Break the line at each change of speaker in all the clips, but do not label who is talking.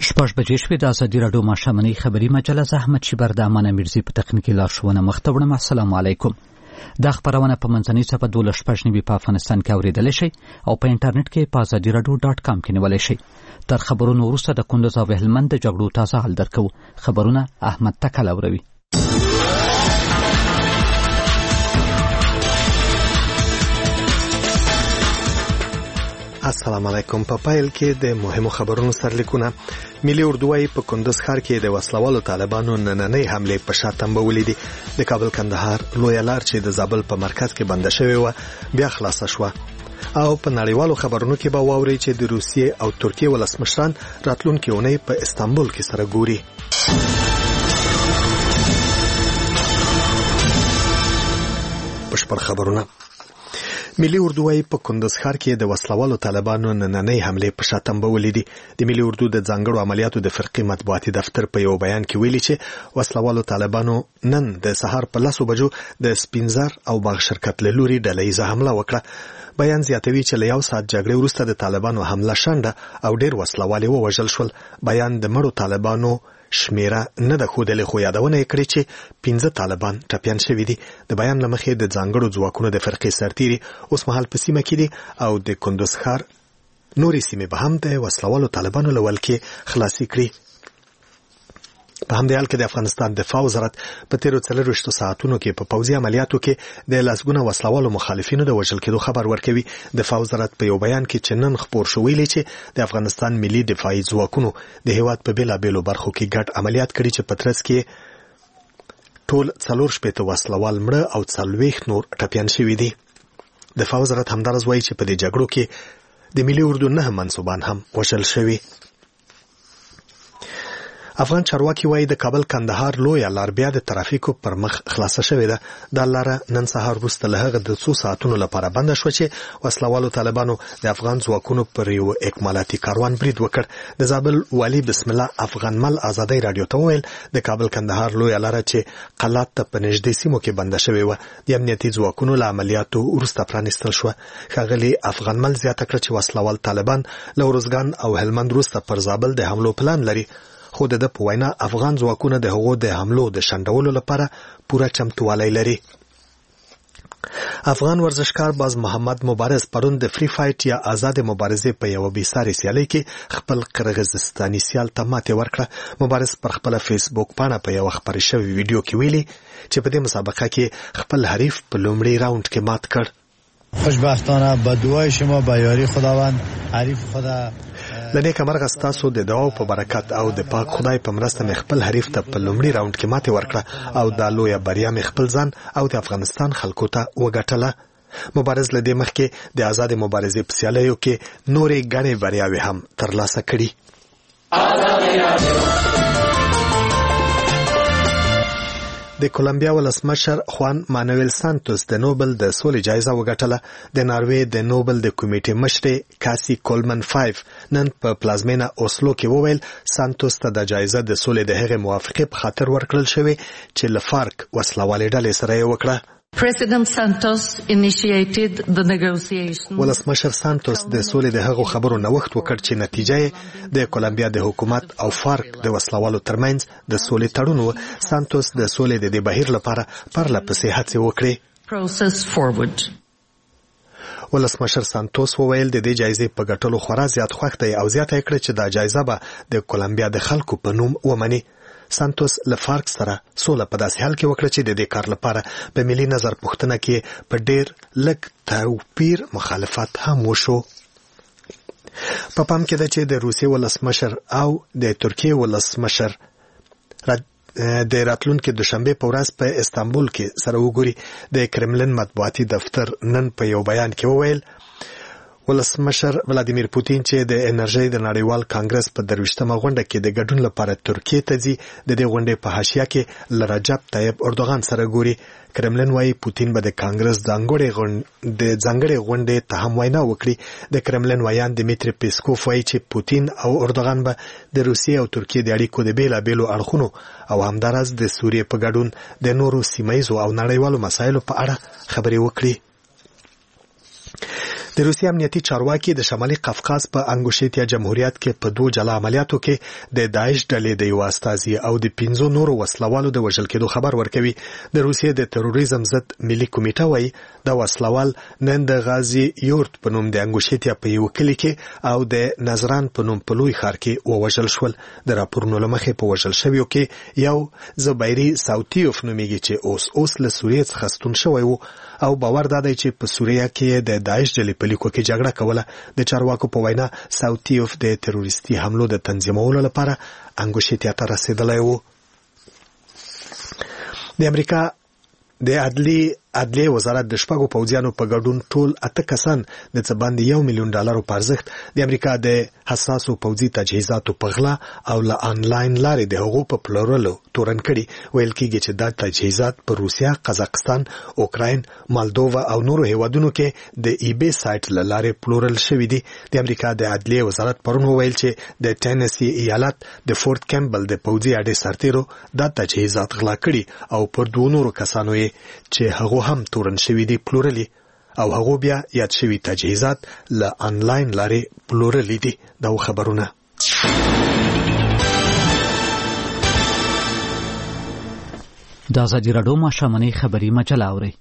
شپږ بجې شوې. د ازادي راډیو ماښامنۍ خبري مجله زه احمد شیبر د امان میرزي په تخنیکي لارښوونه مخته وړم. السلام علیکم. دا خبرونه په منځنۍ صفحه 12 په افغانستان کې اوریدلی شئ او په انټرنیټ کې په azadiراdio.com کې نیولی شئ. تر خبرونو وروسته د کندوز او هلمند د جګړو تازه حال درکو. خبرونه احمد تکل اوروي.
السلام علیکم. په پایل کې د مهمو خبرونو سرلیکونه. ملي اردوای په کندوز ښار کې د وسلوالو طالبانو نننۍ حمله په شا تنبولې دي. د کابل کندهار لویه لار چې د زابل په مرکز کې بنده شوې و بیا خلاصه شوه. او په نړیوالو خبرونو کې به واوري چې د روسیې او ترکیې ولسمشران راتلونکي اونۍ په استانبول کې سره ګوري. بشپړ خبرونه. ملي اردوای په کندوز ښار کې د وسلوالو طالبانو نننۍ حمله په شا تنبولې دي. د ملي اردو د ځانګړو عملیاتو د فرقې مطبوعاتي دفتر په یو بیان کې ویلي چې وسلوالو طالبانو نن د سهار په 10 بجو د سپینزر او باغ شرکت له لوري ډلهیزه حمله وکړه. بیان زیاتوي چې له یو ساعت جګړې وروسته د طالبانو حمله شنډه او ډېر وسلوال ووژل شول. بیان د مړو طالبانو شمیره نه د خودلې خو یادونه کړې چې 15 طالبان ټپيان شوي دي. د بیان لمخې د ځانګړو ځواکونو د فرقې سرتیري اوس مهال په سیمه کې دي او د کندوز ښار نورې سیمې به هم د وسلوالو طالبانو له ولکې خلاصي کړي. په همدې حال کې د افغانستان دفاع وزارت په تیرو 24 ساعتونو کې په پوځي عملیاتو کې د لاسګونه وسلوالو مخالفینو د وژل کېدو خبر ورکوي. دفاع وزارت په یو بیان کې چې نن خبر شو ویلي چې د افغانستان ملي دفاعي ځواکونو د هیواد په بیلابېلو برخو کې ګډ عملیات کړي چې په ترڅ کې ټول 4 وسلوال مړه او 40 نور ټپيان شوي دي. دفاع وزارت همدارس وایي چې په دې جګړو کې د ملي اردو 9 منصوبان هم وژل شوي. افغان چارواکي وایي د کابل کندهار لویه لار بیا د ترافیکو پر مخ خلاصه شوې ده. دا لار نن سهار وروسته له هغه د 2 ساعتونو لپاره بنده شو چې وسلوالو طالبانو د افغان ځواکونو پر یو اکمالاتي کاروان برید وکړ. د زابل والي بسم الله افغانمل ازادي رادیو ته ویل د کابل کندهار لویه لار چې قلات ته په نږدې سیمو کې بنده شوې و د امنیتي ځواکونو له عملیاتو وروسته پرانیستل شو. ښاغلي افغانمل زیاته کړه چې وسلوال طالبان له ورزګان او هلمند وروسته پر زابل د حملو پلان لري. خو د په وینا افغان ځواکونه د هغو د حملو د شنډولو لپاره پوره چمتووالی لري. افغان ورزشکار باز محمد مبارز پرون د فری فایټ یا آزاد مبارزې په یو بیساري سیالي کې خپل قرغیزستاني سیال ته ماتې ورکړه. مبارز پر خپل فیسبوک پاڼه په یو خبري شوی ویډیو کې ویلي چې په دې مسابقه کې خپل حریف په لومړي راوند کې مات کړ.
خوشبختانه با دعای شما با یاری خداوند حریف خدا
لنیک مرغ ستاسو د دعاو په برکت او د پاک خدای په مرسته مې خپل حریف ته په لومړي راوند کې ماتې ورکړه او دا لویه بریا مې خپل ځان او د افغانستان خلکو ته وګټله. مبارز له دې مخکې د آزاد مبارزې په سیالیو کې نورې ګڼې بریاوې هم ترلاسه کړي. د کولمبیا ولسمشر خوان مانویل سانتوس د نوبل د سولې جایزه وګټله. د ناروې د نوبل د کمیټې مشر کاسي کولمن 5 نن په پلازمینه اوسلو کې وویل سانتوس ته د جایزه د سولې د هغې موافقې په خاطر ورکړل شوې چې له فارک وسلوالې ډلې سره یې وکړه.
President Santos initiated the negotiations.
ولسمشر سانتوس د سولې د هغو خبرو نوښت وکړ چې نتیجه یې د کولمبیا د حکومت او فارک د وسلوالو ترمنځ د سولې تړون و. سانتوس د سولې د دې بهیر لپاره پرله پسې هڅې وکړې.
Process forward.
ولسمشر سانتوس وویل د دې جایزې په ګټلو خورا زیات خوښ دی او زیاته کړه چې دا جایزه به د کولمبیا د خلکو په نوم ومني. سانتوس له فارک سره سوله په داسې حال کې وکړه چې د دې کار لپاره په ملي نظر پوښتنه کې په ډېر لږ توپیر مخالفت هم وشو. په پام کې ده چې د روسیې ولسمشر او د ترکیې ولسمشر د راتلونکي دوشنبه په ورځ په استانبول کې سره وګوري. د کرملین مطبوعاتي دفتر نن په یو بیان کې وویل ولسمشر ولادیمیر پوتین چې د انرژي د نړیوال کانګرس په 23مه غونډه کې د ګډون لپاره ترکیې ته ځي د دې غونډې په حاشیه کې رجب طیب اردوغان سره ګوري. کرملین وايي پوتین به د کانګرس ځانګړې غونډې ته هم وینا وکړي. د کرملین ویان دمیتری پیسکوف وايي چې پوتین او اردوغان به د روسیې او ترکیې د اړیکو د بیلابېلو اړخونو او همداراز د سوریې په ګډون د نورو سیمه ییزو او نړیوالو مسایلو په اړه خبرې وکړي. د روسیې امنیتي چارواکي د شمالي قفقاز په انګوشیتیا جمهوریت کې په 2 جلا عملیاتو کې د داعش ډلې د یو استازي او د 15 نورو وسلوالو د وژل کېدو خبر ورکوي. د روسیې د تروریزم ضد ملي کمیټه وايي د وسلوال نن د غازي یورت په نوم د انګوشیتیا په یو کلی کې او د نظران په نوم په لوی ښار کې ووژل شول. د راپورونو لمخې په وژل شویو کې یو زبیري ساوتیوف نومیږي چې اوس له سوریې څخه ستون شوی و او باور دادی چې په سوریه کې د داعش ډلې په لیکو کې جګړه کوله. د چارواکو په وینا ساوتیوف د تروریستي حملو د تنظیمولو لپاره انګوشیتیا ته رسیدلی و. د امریکا د عدلیې وزارت د شپږو پوځیانو په ګډون ټول 8 کسان د څه باندې $1 ملیون په ارزښت د امریکا د حساسو پوځي تجهیزاتو په غلا او له انلاین لارې د هغو په پلورلو تورن کړي. ویل کېږي چې دا تجهیزات په روسیا، قزاقستان، اوکراین، مالدووا او نورو هیوادونو کې د ای بی سایت له لارې پلورل شوي دي. د امریکا د عدلیې وزارت پرون وویل چې د ټینسی ایالت د فورت کیمبل د پوځي اډې سرتیرو دا تجهیزات غلا کړي او پر 2 نورو کسانو یې چې هغه هم تورن شوي دي پلورلي او هغه بیا یاد شوي تجهیزات له انلاین لارې پلورلي دي. دا خبرونه
د ازادي راډیو ماښامنۍ خبري مجله اورئ.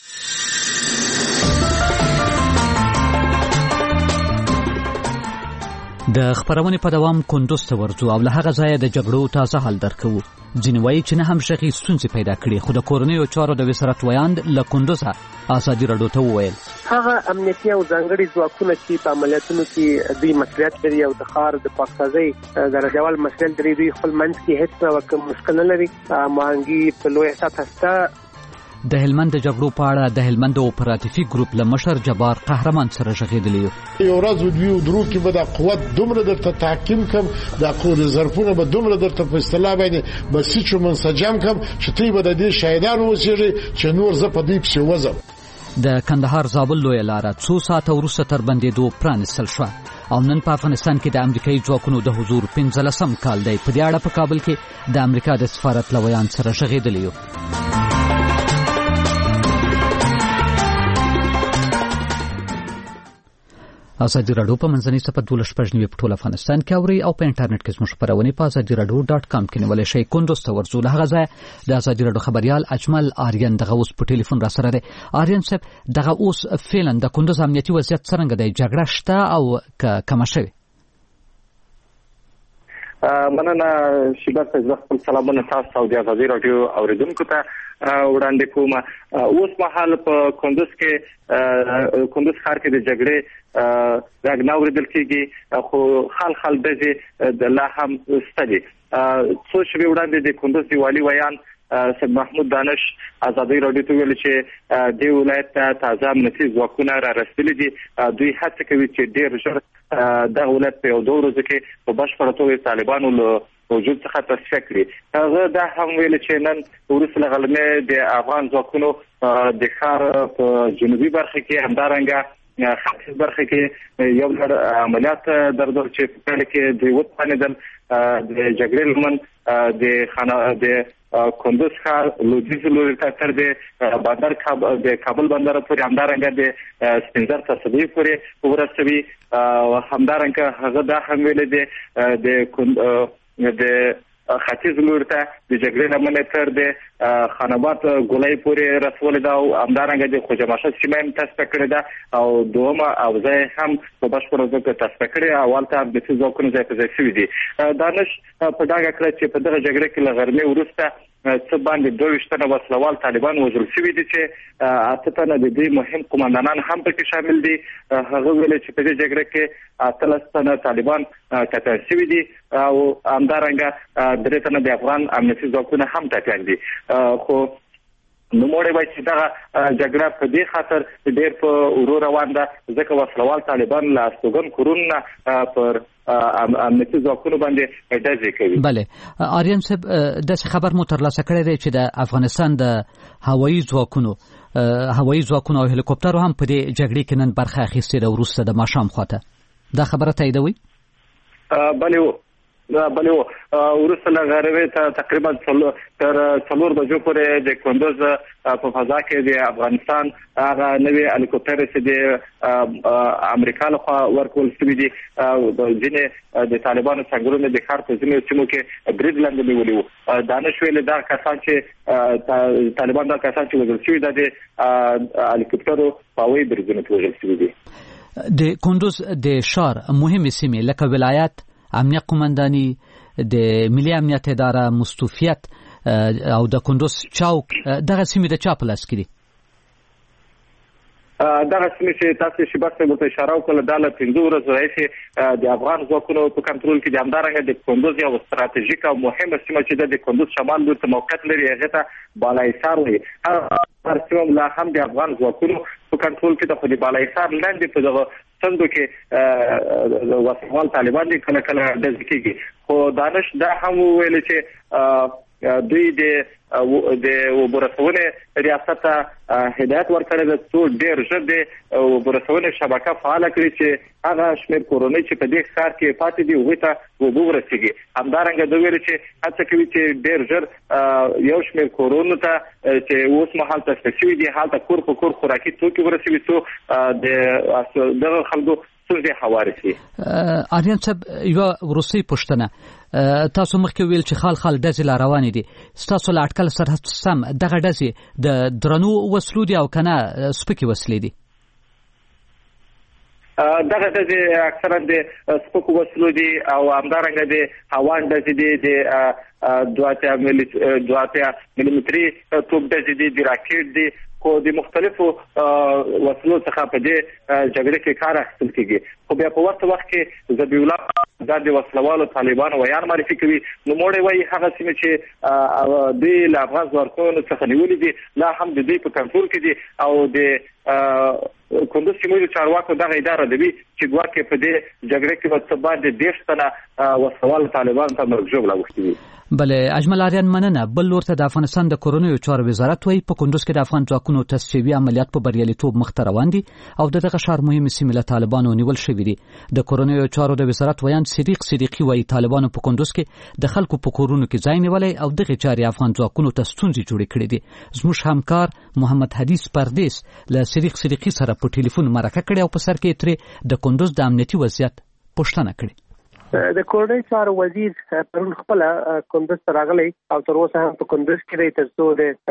د خبرونې په دوام کندوز ته ورځو او له هغه ځایه د جګړو تازه حال درکوو. ځینې وایي چې نه هم شغي ستونزې پیدا کړي، خو د کورنیو چارو د وزارت ویاند له کندوزه ازادي راډیو ته وویل
هغه امنیتي او ځانګړي ځواکونه چې په عملیاتونو کې دوی مسؤلیت لري او د ښار د پاکسازۍ د رجول مسؤلیت لري، دوی خپل منځ کې هیڅ ډول مشکل نه لري. مانګي په لوی سطح سره
د هلمند د جګړو په اړه د هلمند اپراتیفي ګروپ له مشر جبار قهرمان سره غږېدلی یو.
ورځ او دوی درو کې به د قوت دومره درته تحکیم کم، د قوت ظرفونه به دومره درته په اصطلاح باندې بسیچ او منسجم کم چې تی به د دې شهیدان اوسېږي چې نور زه په دې پسې وځم.
د کندهار زابل لویه لاره 2 ساعته وروسته تر بندېدو پرانیستل شوه او نن په افغانستان کې د امریکایي ځواکونو د حضور 15 کال دی. په دې اړه په کابل کې د امریکا د سفارت له ویان سره غږېدلی یو. ازادي راډیو په منځنۍ صفحه 12 په ټول افغانستان کې اوري او په انټرنیټ کې زموږ خبرونه په azadiradio.com کې نیولای شئ. کندوز ته ورځو. له هغه ځایه د ازادي راډیو خبريال اجمل آریان دغه اوس په ټلیفون را سره دی. آریان صاحب دغه اوس فعلا د کندوز امنیتي وضعیت څنګه دی؟ جګړه شته او کمه شوې؟
مننه شیبه صاحب، خپل سلامونه تاسو او د ازادي راډیو اوریدونکو ته وړاندې کوم. اوس مهال په کندوز ښار کې د جګړې غږ نه اورېدل کېږي، خو خال دغه د لا هم ستدي. څو شپې وړاندې د کندوز دی والي ویان سید محمود دانش ازادي راډیو ته ویل چې د ولایت ته تازه امنیتي ځواکونه را رسېدلي دي. دوی هڅه کوي چې ډېر ژر دغه ولایت په 2 ورځو کې په بشپړه توګه طالبانو له وجود څخه تصفیه کړي. هغه دا هم ویل چې نن وروسته له غلبې د افغان ځواکونو د ښار په جنوبي برخه کې همدارنګه ختیځ برخه کې یو لړ عملیات درلود چې په پیل کې د وطنیدل د جګړې لمن د کندوز ښار لویدیځ لوري ته تر د کابل بندر پورې همدارنګه د سپینزر تصدیق پورې ورسوي. همدارنګه هغه دا هم ویل دي د ختیځ لوري ته د جګړې لمن تر د خاناباد ګولای پورې رسول دا او همدارنګه د خوجماشه سیمه هم تصفیه کړې ده او دومره اوځای هم په بشپړه توګه تصفیه کړې او البته د څه ځواکونو ځای په ځای شوي دي. دانش په ډاګه کړ چې په دغه جګړه کې له غرمې وروسته څه باندې 22 تنه وسلوال طالبان وژل شوي دي چې 8 تنه د دې مهم قومندانان هم پکې شامل دي. هغه ویل چې په دې جګړه کې 13 تنه طالبان ټپیان شوي دي او همدارنګه 3 تنه د افغان امنیتي ځواکونه هم ټپیان دي. خو نوموړی وایي چې دغه جګړه په دې خاطر ډېر په ورو روان ده ځکه وسلوال طالبان له استوګن کورونه پر امنیتي ځواکونو باندې ډزې کوي.
بله آریان صاحب داسې خبر مو ترلاسه کړی دی چې د افغانستان د هوایي ځواکونو او هلیکوپټرو هم په دې جګړې کې نن برخه اخیستې ده وروسته د ماښام خواته. دا خبره تاییدوي؟
بلو ورسته لغروي ته تقریبا تر 4 بجو پورې د کندوز په فضا کې د افغانستان هغه نوې هلیکوپټر چې د امریکا لخوا ورکول شوی دي ځینې د طالبانو څنګهونه د ښار په ځینو سیمو کې برید لاندې نیولي دانش ویل دا کسان چې طالبان دا کسان چې وژل شوي د هلیکوپټرو په وی بریدونو کې وژل شوي دي.
د کندوز د شهر مهمه سیمې لکه ولایت امنیت قومنداني د ملي امنیت اداره مستوفیت او د کندوز چوک دغه سیمې د چا په لاس کې دي؟
دغه سیمې چې تاسو شي بس ته اشاره وکړه د 15 ورځې راځي د افغان ځواکونو په کنټرول کې د همدارنګه د کندوز یو ستراتیژیک او مهمه سیمه چې د کندوز شمال لور ته موقعیت لري هغه ته بالایسار وي. هر سیمه لا هم د افغان ځواکونو په کنټرول کې د خپل بالایسار لاندې په دغه څنګه کې وسوال طالبان دي کله کله د ځکیږي خو دانش دا هم ویل چې دوی د وبرسونه ریاست هدایت ورکړي د څو ډیر ژر د وبرسونه شبکه فعال کړي چې هغه شمیر کورونی چې په دې ښار کې پاتې دي هغه ته وبورسيږي. همدارنګه دوی ویل چې هڅه کوي چې ډیر ژر یو شمیر کورونو ته چې اوس مهال تاسیسي دي حالت کور په کور خوراکي توکي ورسوي څو د خلکو څنګه حوارسي.
آریان صاحب یو روسي پښتنه تاسو مخکې ویل چې خال ډزې لا روانې دي تاسو لا اټکل سره سم دغه ډزې د درنو وسلو دي او کنه سپکې وسلې دي؟
دغه ډزې اکثرا د سپکو وسلو دي او همدارنګه د هوان ډزې دي د 2 ملي توپ ډزې دي د راکټ دي خو د مختلفو وسلو څخه په دې جګړه کې کار اخیستل کیږي. خو بیا په وخت کې ذبیح الله د وسلوالو طالبانو ویان معرفي کوي نو موږ وایي هغه سیمه چې د افغان ځواکونو څخه نیولې دي لا هم د دې په کنټرول کې دي او د کندوز سیمې چارواکو دغه اداره دوی چې ګواکې په دې جګړه کې په باندې 10 تنه وسلوال طالبان ته مرګ ژوبله وشتي.
بله اجمل آریان مننه. بل ورته د افغانستان د کورونیو چارو وزارت وایي په کندوز کې د افغان ځواکونو تصفیوي عملیات په بریالیتوب مخ ته روان دي او دغه ښار مهمه سیمه له طالبانو نیول شوې دي. د کورونیو چارو د وزارت ویان صدیقي وایي طالبانو په کندوز کې د خلکو په کورونو کې ځای نیولای او دغه چاري افغان ځواکونو ته ستونزې جوړې کړې دي. زموږ همکار محمد حدیث پردیس له صدیقي سره په ټلیفون مرکه کړې او په سر کې ترې د کندوز د امنیتي وضعیت پوښتنه کړې.
د کورنۍ چارو وزیر پرون خپل کندوز ته راغلی او تر اوسه هم په کندوز کې دی ترڅو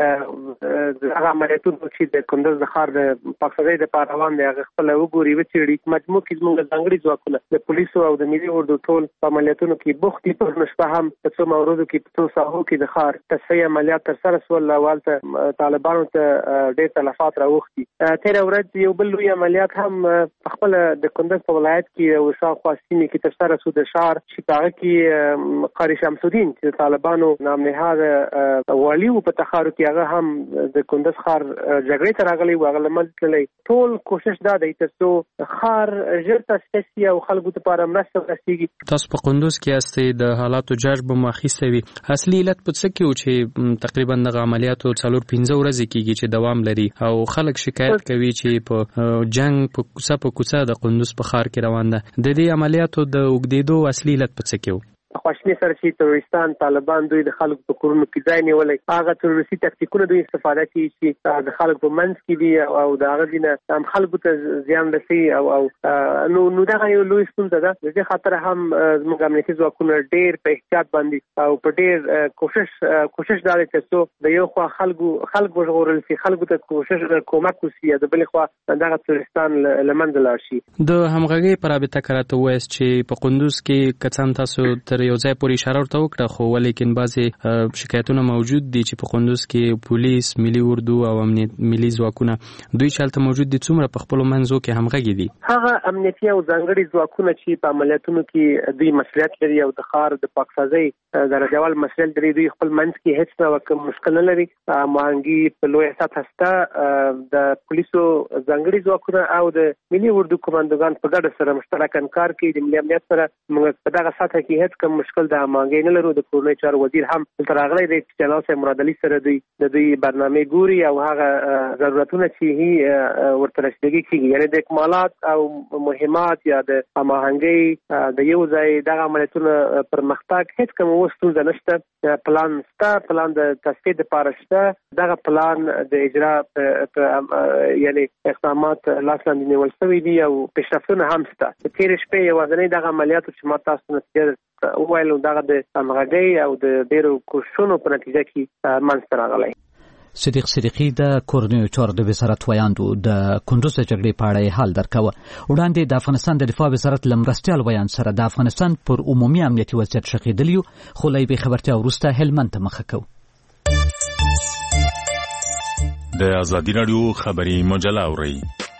د هغه عملیاتونو چې د کندوز د ښار د پاکستان د پاروان دی هغه خپل وګوري وچېړي. مجموع کې زموږ ځانګړي ځواکونه د پولیسو او د ملي اردو ټول په عملیاتونو کې بوخت دي. په نشبه هم په څو موردو کې په څو ساحو کې د ښار تصفیه عملیات ترسره شول اول ته طالبانو ته ډېر تلفات راوښتي. تېره ورځ یو بل لوی عملیات هم په خپل د کندوز په ولایت کې او شاوخوا سیمې کې ترسره شو. شهر چې هغه کې قاری شمس الدین چې طالبانو نام نهاد والی او په تخارو کې هغه هم د کندوز ښار جګړې ته راغلی او هغه لمن تللی. ټول کوشش دا دی چې ښار ژر تاسیسي او خلکو ته لپاره مرسته ورسیږي.
تاسو په کندوز کې استئ د حالاتو جاج به مخېسته وي. اصلي علت په څه کې و چې تقریبا د عملیاتو 4-5 ورځې کېږي چې دوام لري او خلک شکایت کوي چې په جنگ په کوڅه د کندوز په ښار کې روان ده. د دې عملیاتو د وګدېدو اصلي علت په څه کې و؟
خواشنی سره چې تروریستان طالبان دوی د خلکو په کورونو کې ځای نیولای هغه تروریستي تکتیکونه دوی استفاده کوي چې د خلکو په منځ کې دي او د هغه دینه هم خلکو ته زیان رسي او نو دغه یو لوی ستونزه ده. د دې خاطر هم موږ امنیتي ځواکونه ډېر په احتیاط باندې او په ډېر کوشش دا کوي چې د یو خوا خلکو ژغورل شي خلکو ته کومک وشي د بل خوا دغه تروریستان لمنځه لاړ شي.
د همغږي پر رابطه کراته وایي چې په کندوز کې کڅان تاسو تر یو ځای پورې اشاره ورته وکړه خو ولیکن بعضی شکایتونه موجود دي چې په کندوز کې پولیس ملي اردو او امنیت ملي ځواکونه دوی چالت موجود دي څومره په خپل منځو کې همغږي دي.
هغه امنیتي او ځانګړي ځواکونه چې په عملیاتونو کې دوی مسؤلیت لري او د ښار د پاکسازۍ درجهوال مسؤلیت لري دوی خپل منځ کې هیڅ ډول مشکل نه لري. مانګي په لوی سطح هسته د پولیسو ځانګړي ځواکونه او د ملي اردو کمانډوګان په ګډه سره مشترکاً کار کوي. د ملي امنیت سره موږ په دغه سطح کې هیڅ کوم مشکل د هماهنګۍ نه لرو. د کورنۍ چارو وزیر هم دلته راغلی دی چې جناب صاحب مراد علي سره د دوی برنامه ګوري او هغه ضرورتونه چې ورته رسیدګي کیږي، یعنی د اکمالات او مهمات یا د هماهنګۍ د یو ځای دغه عملیاتونه پرمختګ هیڅ کوم ستونزه نشته. پلان شته، پلان د تصفیه لپاره شته. دغه پلان د اجرا یعنی اقدامات لاس لاندې نیول شوي دي او پیشرفتونه هم شته. تېرې شپې یوازینی دغه عملیاتو چې ما تاسو نتیجه وویل دغه د همغږۍ او د ډېرو کوششونو په نتیجه کې منځته راغلی.
صدیق صدیقی د کورنیو چارو د وزارت ویاندو د کندوز د جګړې په اړه حال درکوه. وړاندې د افغانستان د دفاع وزارت لمرستیال ویان سره د افغانستان پر عمومي امنیتي وضعیت شقیدلی خو له یوې خبرتیا وروسته هلمند ته مخه کوو.
د ازادي راډیو خبري مجله اورئ.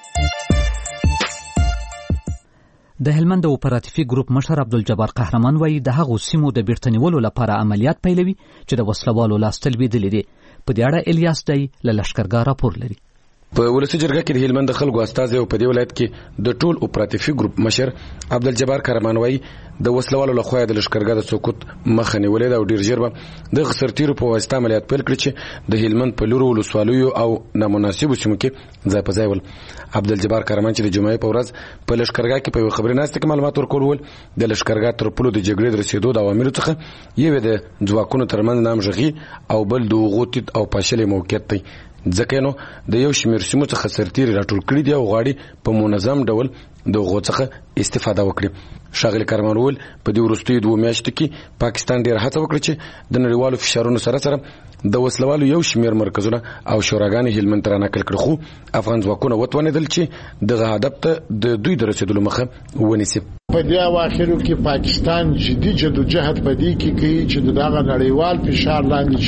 د هلمند اپراتیفي ګروپ مشر عبدالجبار قهرمان وایي د هغو سیمو د بیرته نیولو لپاره عملیات پیلوي چې د وسلوالو لاس ته لوېدلي دي. په دې اړه الیاس دی له لښکرګاه راپور لري.
په ولسی جرګه کې د هلمند خلکو استازي او په دې ولایت کې د ټول اپراتیفي ګروپ مشر عبدالجبار قهرمان وایي د وسلوالو لخوا د لښکرګاه د سقوط مخه نیولې ده او ډیر ژر به د سرتیرو په واسطه عملیات پیل کړي چې د هلمند په لورو ولسوالیو او نامناسبو سیمو کې ځای په ځای ول. عبدالجبار قهرمان چې د جمعې په ورځ په لښکرګاه کې په یو خبري ناسته کې معلومات ورکول ول د لښکرګاه تر پلو د جګړې د رسیدو د عواملو څخه یو د ځواکونو ترمنځ نامژغي او بل د غوتید او پاشلې موقعیت دی. ځکه نو د یو شمېر سیمو څخه سرتیري راټول کړي دي او غواړي په منظم ډول د هغو څخه استفاده وکړي. ښاغلي قهرمان وویل په دې وروستیو 2 میاشتو کې پاکستان ډېره هڅه وکړه چې د نړیوالو فشارونو سره سره د وسلوالو یو شمېر مرکزونه او شوراګانې هلمند ته رانقل کړي، خو افغان ځواکونه وتوانېدل چې دغه هدف ته د دوی د رسېدلو مخه ونیسي.
په دې اواخرو کې پاکستان جدي جدوجهد په دې کې کوي چې دغه نړیوال فشار لاندې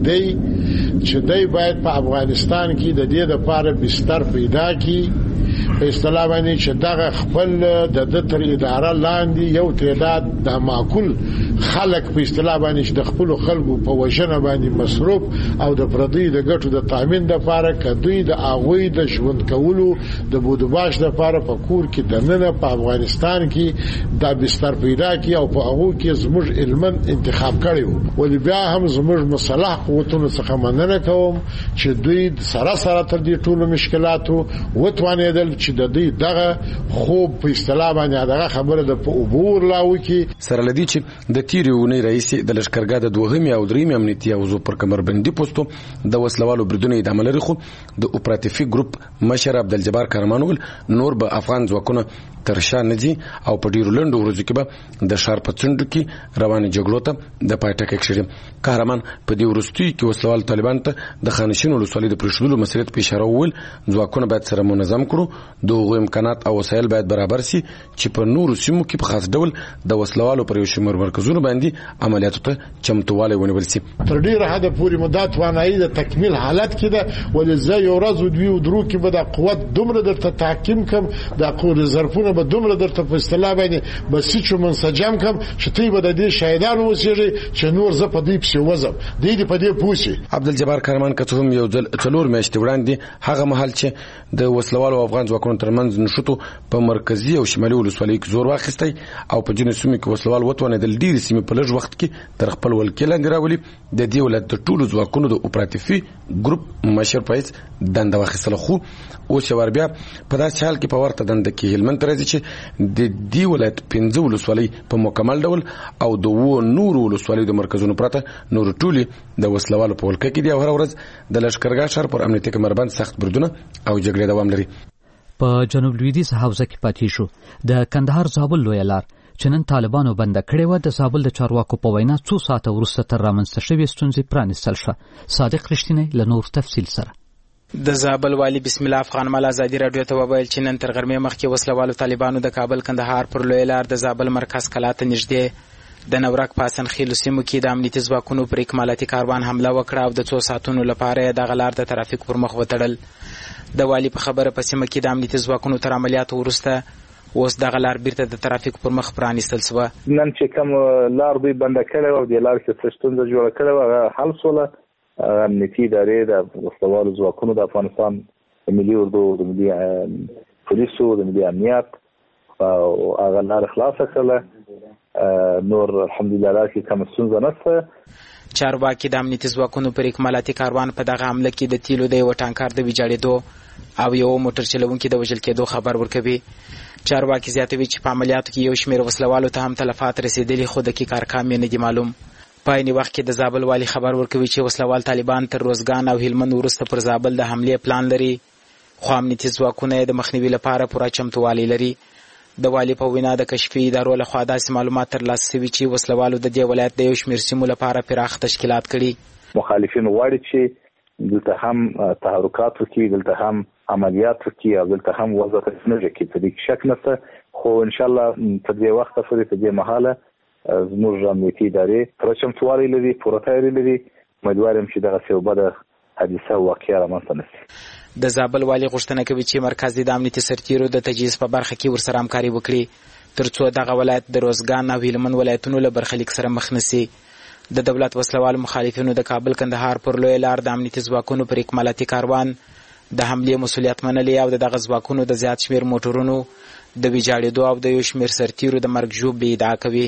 چې دی باید په افغانستان کې د دې لپاره بستر پیدا کړي په اصطلاح باندې چې دغه خپل د تر اداره لاندې یو تعداد د معقول خلک په اصطلاح باندې چې د خپل خلکو په وژنه باندې مصروف او د پردي د ګټو د تامین لپاره کدوې د اغوی د ژوند کولو د بودباش لپاره په کور کې دننه په افغانستان کې د بستر پیدا کی او په هغه کې زموږ علمن انتخاب کړو. ولې بیا هم زموږ مصالح قوتونو څخه مننه کوم چې دوی سره تر دې ټولو مشکلاتو وتوانېدل چې د دې دغه خوب په اصطلاح باندې دغه خبره د عبور لاو کې
سره لدی چې د تیریونی رئیس د لشکرګاه د 2 او 3 امنیتي او زو پر کمربندي پوسټو د وسلوالو بریدونو د عمل لري، خو د اپراتیفي ګروپ مشر عبدالجبار قهرمان ول نور به افغان ځواکونه ترشا ندي او په ډیرو لندو ورځو کې به د شار په څنډو کې روانه جګړو ته د پای ټکی کړی. قهرمان په دې ورستي کې وسلوال طالبان ته د خانشین ولسوالۍ د پرېښودلو مسئولیت په اشاره وویل ځواکونه باید سره منظم کړو، دغه امکانات او وسایل باید برابر سي چې په نورو سیمو کې په خاص ډول د وسلوالو پر یو شمېر مرکزونو باندې عملیاتو ته چمتووالی ونیول سي.
تر ډیره حد پورې مدت توانایي د تکمیل حالت کې ده، ولې زه یو ورځ او دوی او درو کې به د قوت دومره درته تحکیم کم د قوت ظرفونه به دومره درته په اصطلاح باندې بس چې منسجم کم چې تی به د دې شهیدانو وسیږي چې نور زه په دې پسې وزم دې په دې پوسي.
عبدالجبار قهرمان که څوم یو ځل 4 میاشتې وړاندې هغه مهال چې د وسلوالو افغان ځواکونو ترمنځ نشوتو په مرکزی او شمالي ولسوالۍ کې زور واخیستی او په جنوبي سیمو کې وسلوال وتوانېدل ډېرې سیمې په لږ وخت کې تر خپل ولکې لاندې راولي. د دې ولایت د ټولو ځواکونو د اپراتیفي ګروپ مشر پایز دنده واخیستله، خو اوس یې بیا په داسې حال کې په ورته دنده کې هلمند ته راځي چې د دې ولایت 15 ولسوالۍ په مکمل ډول او د 2 نورو ولسوالیو د مرکزونو پرته نور ټولې د وسلوالو په ولکه کې دي او هر ورځ د لښکرګاه ښار پر امنیتي کمربند سخت بریدونه او جګړې دوام لري.
په جنوب لویدیځ حوزه کې پاتې شو د کندهار زابل لویه لار چې نن طالبانو بنده کړې وه د زابل د چارواکو په وینا 2 ساعته وروسته تر رامنځته شوې ستونزې پرانیستل شوه. صادق رښتینی له نور تفصیل سره.
د زابل والی بسم الله افغان مال ازادي رادیو ته وویل چې نن تر غرمې مخکې وسلوالو طالبانو د کابل کندهار پر لویه لار د زابل مرکز کلا ته نږدې د نورک پاسن خیلو سیمو کې د امنیتي ځواکونو پر اکمالاتي کاروان حمله وکړه او د 2 ساعتونو لپاره دغه لار د ترافیک پر مخ وتړل. د والی په خبره په سیمه کې د امنیتي ځواکونو تر عملیاتو وروسته اوس دغه لار بیرته د ترافیک پر مخ پرانیستل شوه.
نن چې کوم لار دوی بنده کړې او د لار کې ستونزه جوړه کړې هغه حل شوله. امنیتي ادارې د وسلوالو ځواکونو د افغانستان د ملي اردو د ملي پولیسو د ملي امنیت او هغه لار خلاصه کړله نور الحمدلله راکې کوم ستونزه نشته.
چارواکي د امنیتي ځواکونو پر اکمالاتي کاروان په دغه حمله کې د تیلو د یو ټانکر د ویجاړېدو او یو موټر چلونکي د وژل کېدو خبر ورکوي. چارواکي زیاتوي چې په عملیاتو کې یو شمېر وسلوالو ته هم تلفات رسېدلي خو دقیق ارقام یې نه دي معلوم. په عین وخت کې د زابل والي خبر ورکوي چې وسلوال طالبان تر روزګان او هلمند وروسته پر زابل د حملې پلان لري خو امنیتي ځواکونه یې د مخنیوي لپاره پوره چمتووالی لري. د والي په وینا د کشفي ادارو لخوا داسې معلومات ترلاسه شوي چې وسلوالو د دې ولایت د یو شمېر سیمو لپاره پراخ تشکیلات کړي.
مخالفین غواړي چې دلته هم تحرکات وکړي، دلته هم عملیات وکړي او دلته هم وضع تکنالوژي کې په دې شک نشته. خو ان شاء الله په دې وخت پورې په دې محاله زموږ امنیتي ادارې پوره چمتووالی لري، پوره تیاری لري. امیدوار یم چې دغه یو بده حادثه واقعه رامنځته نشي.
د زابل والي غوښتنه کوي چې مرکز د امنیتي سرتیرو د تجهیز په برخه کې ورسره همکاري وکړي ترڅو دغه ولایت د روزګان او هلمند ولایتونو له برخلیک سره مخ نشي. د دولت وسلوال مخالفینو د کابل کندهار پر لوی لار د امنیتي ځواکونو پر اکمالاتي کاروان د حملې مسولیت منلي او دغه ځواکونو د زیات شمېر موټرونو د ویجاړېدو او د یو شمېر سرتیرو د مرګ ژوبلې ادعا کوي.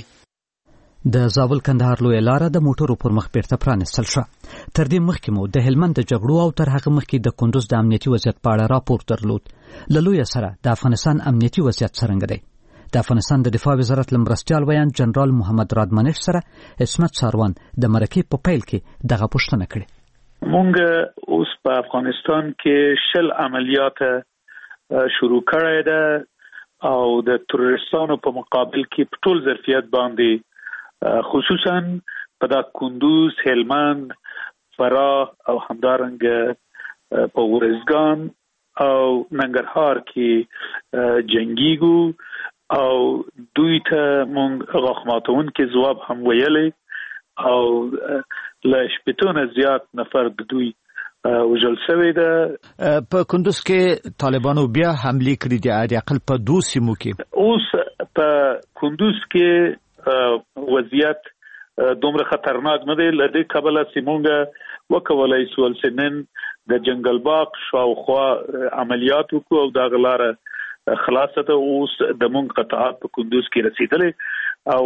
د زابل کندهار لوی لاره د موټرو پر مخ بیرته پرانستل شوه. تر دې مخکې مو د هلمند د جګړو او تر هغه مخکې د کندوز د امنیتي وضعیت په اړه راپور درلود. له لویه سره د افغانستان امنیتي وضعیت څرنګه دی؟ د افغانستان د دفاع وزارت له مرستیال ویان جنرال محمد رادمنش سره عصمت ساروان د مرکې په پیل کې دغه پوښتنه کړې.
مونږ اوس په افغانستان کې 10 عملیات شروع کړی ده او د تروریستانو په مقابل کې په ټول ظرفیت باندې خصوصا په دا کندوز، هلمند، فراه او همدارنګه په ورزګان او ننګرهار کې جنگیګو او دوی ته مونږ غاښماتون کې ځواب هم ویلې او له 80 زیات نفر د دوی وژل شوی ده.
په کندوز کې طالبانو بیا حمله کړې دي د اقل په 2 سیمو کې.
اوس په کندوز کې وضعیت دومره خطرناک نه دی. له دې کبله سیمونګه وکولای سول سنن د جنگل باغ شاوخوا عملیات وکړو او دا غلاره خلاصه ته اوس د مونږ قطعات په کندوز کې رسیدلې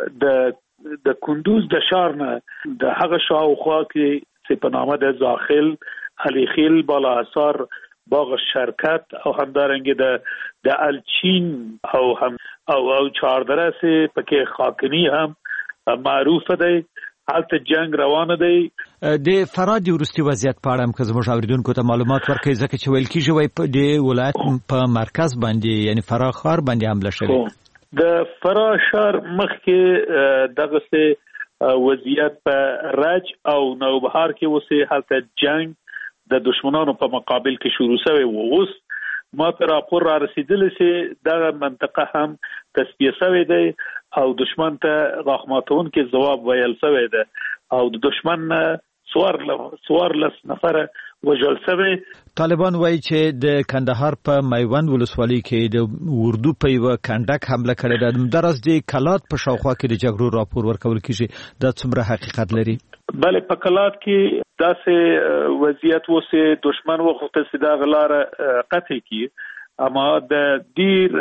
او د کندوز د شهر نه د هغه شاوخوا کې چې په نامه د زاخل، علیخیل، بالا اثار، باغ شرکت او همدارنګه د الچین او هم او چاردرسه پکې خاکنی هم معروف دی. حالت جنگ روانه دی.
د فراد ورستي وضعیت په اړه هم که زموږ اوریدونکو ته معلومات ورکړي ځکه چې ویل کېږي وایي په دې ولایت په مرکز باندې یعنی فراه ښار باندې حمله شوې.
د فراه ښار مخکې دغه وضعیت په رج او نوبهار کې اوسې حالت جنگ د دشمنانو په مقابل کې شروع شوی و. اوس ما ته راپور را رسیدلی چې دغه منطقه هم تصفیه شوې ده او دشمن ته غاښماتون کې ځواب ویل شوی ده او د دشمن 14 نفر وژل شوی.
طالبان وایي چې د کندهار په میوند ولسوالۍ کې د اردو په یو کنډک حمله کړې ده. درز د کلات په شاوخوا کې د جګړو راپور ورکول کیږي. دا څومره حقیقت لري؟
بله په کلات کې داسې وضعیت وسه دشمن وخته سیده غلاره قطع کی اما د دیر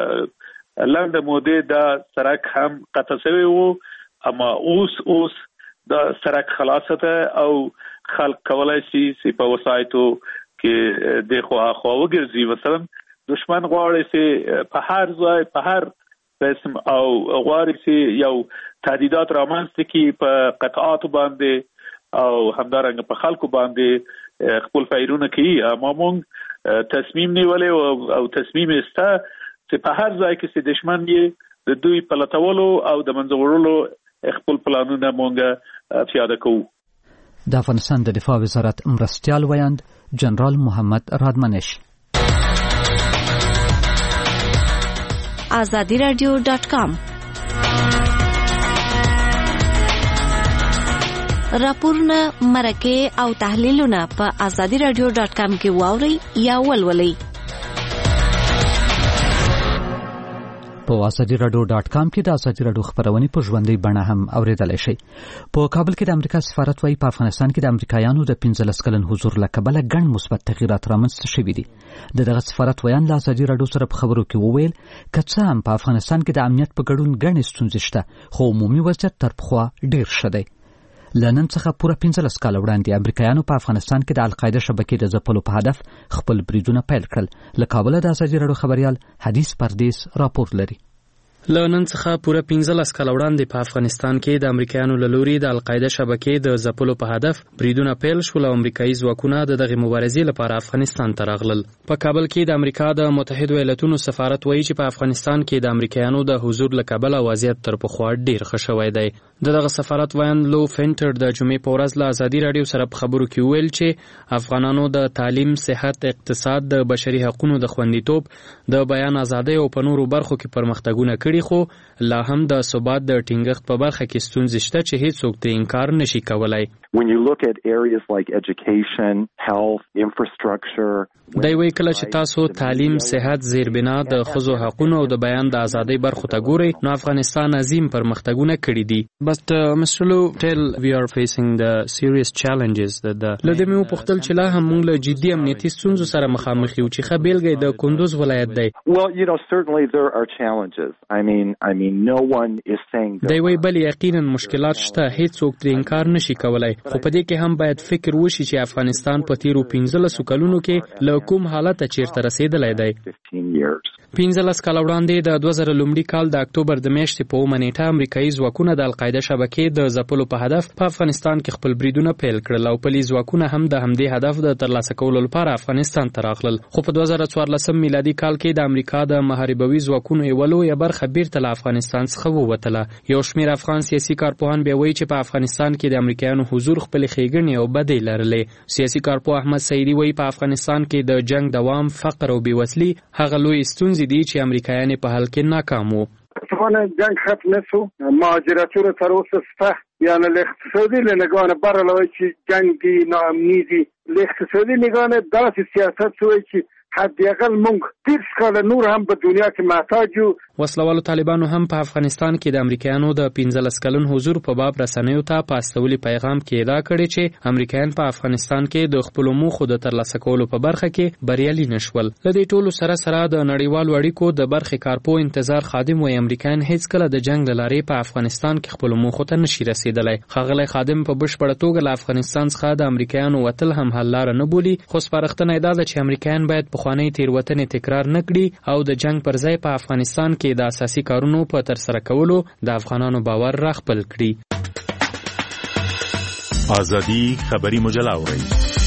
لاند موده دا سرک هم قطع شوی وو اما اوس دا سرک خلاصته او خلق کولای شي په وسایتو کې د خو وګرځي. مثلا دشمن غواړي چې په هر ځای په هر قسم او غواړي چې یو تهدیدات رامنځته کی په قطعات باندې او همدارنګه په خلکو باندې خپل فایرونه کوي. اما موږ تصمیم نیولې او تصمیم استه چې په هر ځای کې چې دشمن یې د دوی په لټولو او د منځورولو خپل پلانونه موږ پیاده کوو.
د افغانستان د دفاع وزارت مرستیال ویاند جنرال محمد رادمنش.
azadiradio.com راپورونه، مرکې او تحلیلونه په azadiradio.com کې واورئ یا ولولئ.
په azadi.radio.com کې د azadi radio خبرونه په ژوندۍ بڼه هم اوریدلای شئ. په کابل کې د امریکا سفارت وايي په افغانستان کې د امریکایانو د 15 کلن حضور له کبله ګڼ مثبت تغیرات رامنځته شوي دي. دغه سفارت ویان له azadi radio سره په خبرو کې وویل که څه هم په افغانستان کې د امنیت په ګډون ګڼ ستونزې شته، خو عمومي وضعیت تر پخوا ډیر ښه دی. لنن څخه پوره 15 کال وړاندې امریکایانو په افغانستان کې د القاعده شبکې د ځپلو په هدف خپل بریدونه پیل کړل. له کابل د azadi radio خبريال حدیث پردیس راپور لري.
لنن څخه پوره 15 کال وړاندې په افغانستان کې د امریکایانو له لوري د القاعده شبکې د ځپلو په هدف بریدونه پیل شول او امریکایي ځواکونه دغه مبارزې لپاره افغانستان ته راغلل. په کابل کې د امریکا د متحده ایالاتونو سفارت وایي چې په افغانستان کې د امریکایانو د حضور له کبله وضعیت تر پخوا ډیر ښه شوی دی. دغه سفارت ویان لو فینټر د جمعې په ورځ له azadi radio سره په خبرو کې ویل چې افغانانو د تعلیم، صحت، اقتصاد، د بشري حقوقو د خوندیتوب، د بیان ازادۍ او په نورو برخو کې پرمختګونه کړي، خو لا هم د ثبات د ټینګښت په برخه کې ستونزې شته چې هیڅوک ته انکار نشي کولای.
When you look at areas like education, health, infrastructure,
دا وی کله چې تاسو تعلیم، صحت، زیربنا، د ښځو حقوقو او د بیان د ازادۍ برخو ته ګورئ، نو افغانستان عظیم پرمختګونه کړي دي. But Mr. Lu, tell we are facing the serious challenges that لدې مې پوښتل چې لا هم موږ له جدي امنیتي ستونزو سره مخامخ یو چې ښه بیلګه د کندوز ولایت دی.
Well, certainly there are challenges. I mean no one is saying
دا وی بل یقینا مشکلات شته، هیڅوک ترې انکار نشي کولای، خو په دې کې هم باید فکر وشي چې افغانستان په تیرو 15 کلونو کې له کوم حالت چیرته رسیدلی دی. 15 کال وړاندې د 2000 لومړي کال د اکتوبر د میاشتې په 9 نیټه امریکایي ځواکونه د القاعده شبکې د ځپلو په هدف په افغانستان کې خپل بریدونه پیل کړل او پولیس ځواکونه هم د همدې هدف د ترلاسه کولو لپاره افغانستان ته راغلل. خو په 2014 میلادي کال کې د امریکا د محاربوي ځواکونو یو لویه برخه بیرته له افغانستان څخه ووتله. یو شمېر افغان سیاسي کارپوهان بیا وایي چې په افغانستان کې د امریکایانو حضور خپل ښېګڼې او بدې لرلې. سیاسي کارپوه احمد سعیدي وایي په افغانستان کې د جنگ دوام، فقر او بېوزلي هغه لوی ستونزې دي چې امریکایان په حل کې ناکام وو.
اتفاقا جنگ ختم نشو، مهاجرت رو تر اوسه سخت، یعنی الاقتصادی لنگان برالوی که جنگی ناامنی دی، الاقتصادی نگان داسې سیاست سوی که حداقل مونږ 30 کال نور هم په دنیا کې محتاج یو.
وسلوالو طالبانو هم په افغانستان کې د امریکایانو د 15 کلن حضور په باب رسنیو ته په استولي پیغام کې ادعا کړې چې امریکایان په افغانستان کې د خپل موخو د ترلاسه کولو په برخه کې بریالي نشول. د دې ټولو سره د نړیوالو اړیکو د برخې کارپو انتظار خادم وایي امریکایان هیڅ کله د جنگ له لارې په افغانستان کې خپل موخو ته نشي رسیدلی. ښاغلی خادم په بشپړه توګه له افغانستان څخه د امریکایانو وتل هم حل لاره نه بولي، خو سپارښتنه یې دا ده چې امریکایان باید پخوانۍ تېروتنې تکرار نه کړي او د جنگ پر ځای په افغانستان کې د اساسي کارونو په ترسره کولو د افغانانو باور راخپل کړي.
ازادي خبري مجله اوري.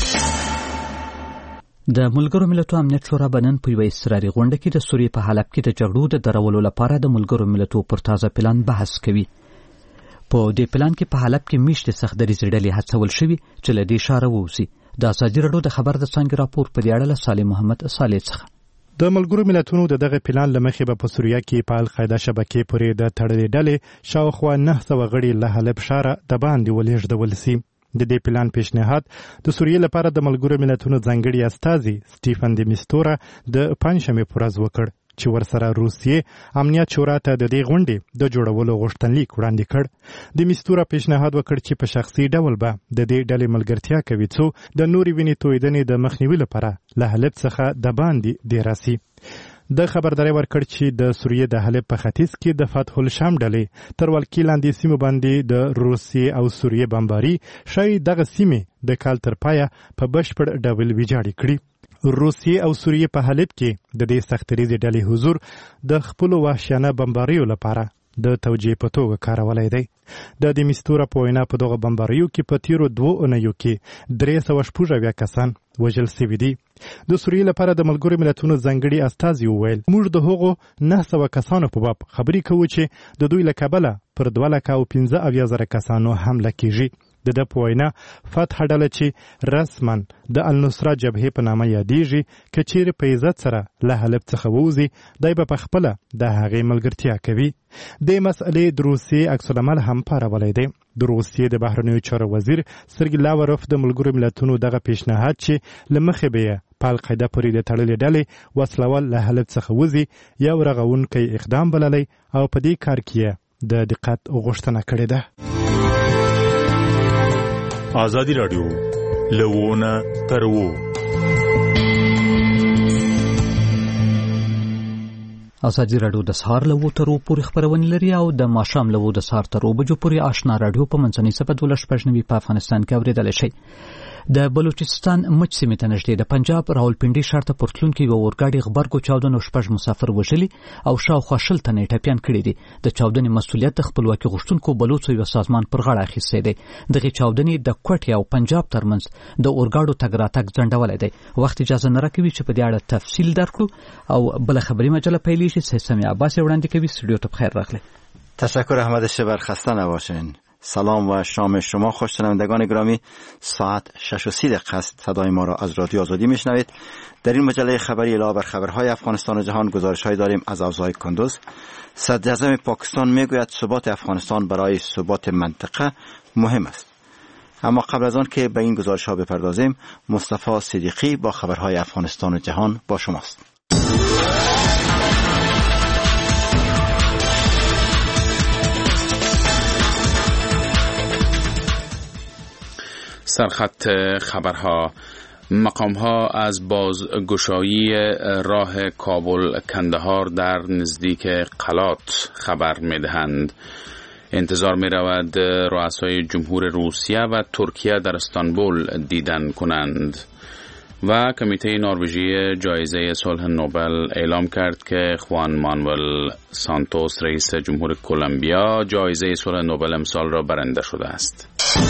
د ملګرو ملتونو امنیت شورا بنن په یوه اضطراري غونډه کې د سوریې په حلب کې د جګړو د درولو لپاره د ملګرو ملتونو پر تازه پلان بحث کوي. په دې پلان کې په حلب کې میشتې سختدریځې ډلې هڅول شوي چې له دې ښاره ووځي. د ازادي راډیو د خبر د څانګې راپور په دې اړه له صالح محمد صالح څخه.
د ملګرو ملتونو د دغه پلان لمخې به په سوریه کې په القاعده شبکې پورې د تړلې ډلې شاوخوا 900 غړي له حلب ښاره د باندې ولېږدول سي. د دې پلان پیشنهاد د سوریې لپاره د ملګرو ملتونو ځانګړي استازي سټیفن د میستورا د پنځمې پر ورځ وکړ چې ورسره روسیې امنیت شورا ته د دې غونډې د جوړولو غوښتنلیک وړاندې کړ. د میستورا پیشنهاد وکړ چې په شخصي ډول به د دې ډلې ملګرتیا کوي څو د نورې وینې تویدنې د مخنیوي لپاره له حلب څخه د باندې دې راسي. د خبرداري ورکړ چې د سوریې د حلب په ختیځ کې د فتح الشام ډلې تر ولکې لاندې سیمو باندې د روسیې او سوریې بمباري شاید دغه سیمې د کال تر پایه په بشپړ ډول ویجاړې کړي. روسیې او سوریې په حلب کې د دې سختدریځې ډلې حضور د خپلو وحشیانه بمباریو لپاره د توجیه په توګه کارولای دی. د میستورا په وینا په دغه بمباریو کې په تیرو 2 اونیو کې 316 کسان وژل شوي دي. د سوریې لپاره د ملګرو ملتونو ځانګړي استازي وویل موږ د هغو 900 کسانو په باب خبرې کوو چې د دوی له کبله پر 215,000 کسانو حمله کیږي. د ده په وینا فتح ډله چې رسما د النصره جبهې په نامه یادیږي که چیرې په عزت سره له حلب څخه ووځي دی به پخپله د هغې ملګرتیا کوي. دې مسئلې د روسیې عکس العمل هم پارولی دی. د روسیې د بهرنیو چارو وزیر سرګی لاوروف د ملګرو ملتونو دغه پیشنهاد چې له مخې به یې په القاعده پورې د تړلې ډلې وسلوال له حلب څخه وځي یو رغونکی اقدام بللی او په دې کار کې د دقت غوښتنه کړې ده.
ازادي رادیو لوونه ترو
ازادي رادیو د سهار له 7 ترو پورې خبرونه لري او د ماښام له 2 سهار تر 2 بجو پورې آشنا رادیو په منځنۍ صفحه 12 په افغانستان کې اوریدل شي. د بلوچستان مچ سیمې ته نږدې د پنجاب راولپنډي ښار ته پورتلون کې یو اورګاډي غبرګو چاودنو 6 مسافر وژلي او شاوخوا 10 تنه ټپيان کړي دي. د چاودنې مسؤلیت د خپلواکي غوښتونکو بلوچو یو سازمان پر غاړه اخیستی دی. دغه چاودنې د کوټي او پنجاب ترمنځ د اورګاډو تګ راتګ ځنډولای دی. وخت اجازه نه راکوي چې په دې اړه تفصیل درکړو او بل خبري مجله پیلېږي. سیسمی عباس وړاندې کوي. استودیو ته بخیر راغلی.
تشکر احمد شبر. خسته نباشین. سلام و شام شما خوش شنوندگان گرامی. ساعت 6:30 است. صدای ما را از رادیو آزادی میشنوید. در این مجله خبری علاوه بر خبرهای افغانستان و جهان گزارش‌های داریم از اوضاع کندوز. صدر اعظم پاکستان میگوید ثبات افغانستان برای ثبات منطقه مهم است. اما قبل از آن که به این گزارش‌ها بپردازیم، مصطفی صدیقی با خبرهای افغانستان و جهان با شماست.
سرخط خبرها. مقام‌ها از بازگشایی راه کابل کندهار در نزدیک قلات خبر می‌دهند. انتظار می‌رود رؤسای جمهور روسیه و ترکیه در استانبول دیدن کنند. و کمیته نروژی جایزه صلح نوبل اعلام کرد که خوان مانوئل سانتوس رئیس جمهور کلمبیا جایزه صلح نوبل امسال را برنده شده است.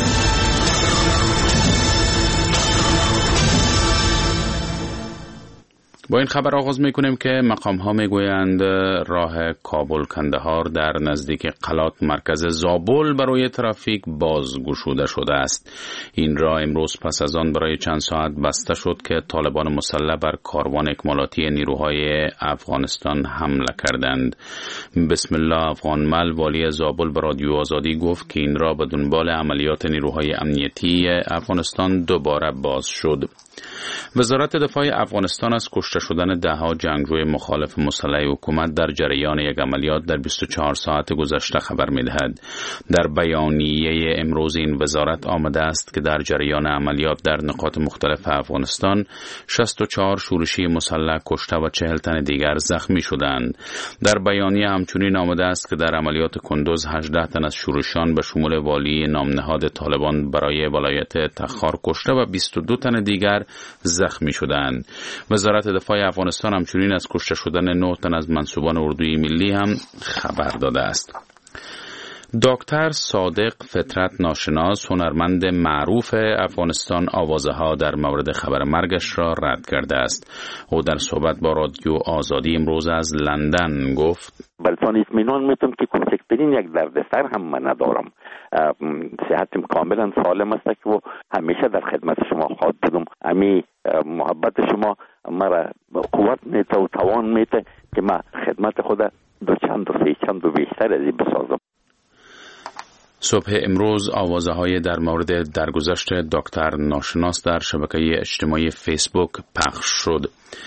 با این خبر آغاز میکنیم که مقام‌ها میگویند راه کابل کندهار در نزدیک قلات مرکز زابل برای ترافیک بازگشوده شده است. این راه امروز پس از آن برای چند ساعت بسته شد که طالبان مسلح بر کاروان اکمالاتی نیروهای افغانستان حمله کردند. بسم الله افغانمل والی زابل به رادیو آزادی گفت که این راه به دنبال عملیات نیروهای امنیتی افغانستان دوباره باز شد. وزارت دفاع افغانستان از کشته شدن دهها جنگجوی مخالف مسلح حکومت در جریان یک عملیات در 24 ساعت گذشته خبر می‌دهد. در بیانیه امروز این وزارت آمده است که در جریان عملیات در نقاط مختلف افغانستان 64 شورشی مسلح کشته و 40 تن دیگر زخمی شدند. در بیانیه همچنین آمده است که در عملیات کندوز 18 تن از شورشیان به شمول والی نامنهاد طالبان برای ولایت تخار کشته و 22 تن دیگر زخمی شدند. وزارت دفاع افغانستان همچنین از کشته شدن 9 تن از منسوبان اردوی ملی هم خبر داده است. دکتر صادق فطرت ناشناس هنرمند معروف افغانستان آوازه ها در مورد خبر مرگش را رد کرده است. او در صحبت با رادیو آزادی امروز از لندن گفت:
بلتان اطمینان میتونم که کوچکترین یک دردسر هم من ندارم. صحتم کاملا سالم است که همیشه در خدمت شما خواهد بودم. امی محبت شما مرا قوت میته و توان میته که ما خدمت خود دو چند و سه چند و بیشتر از این بسازم.
صبح امروز آوازه های در مورد درگذشت دکتر ناشناس در شبکه اجتماعی فیسبوک پخش شد.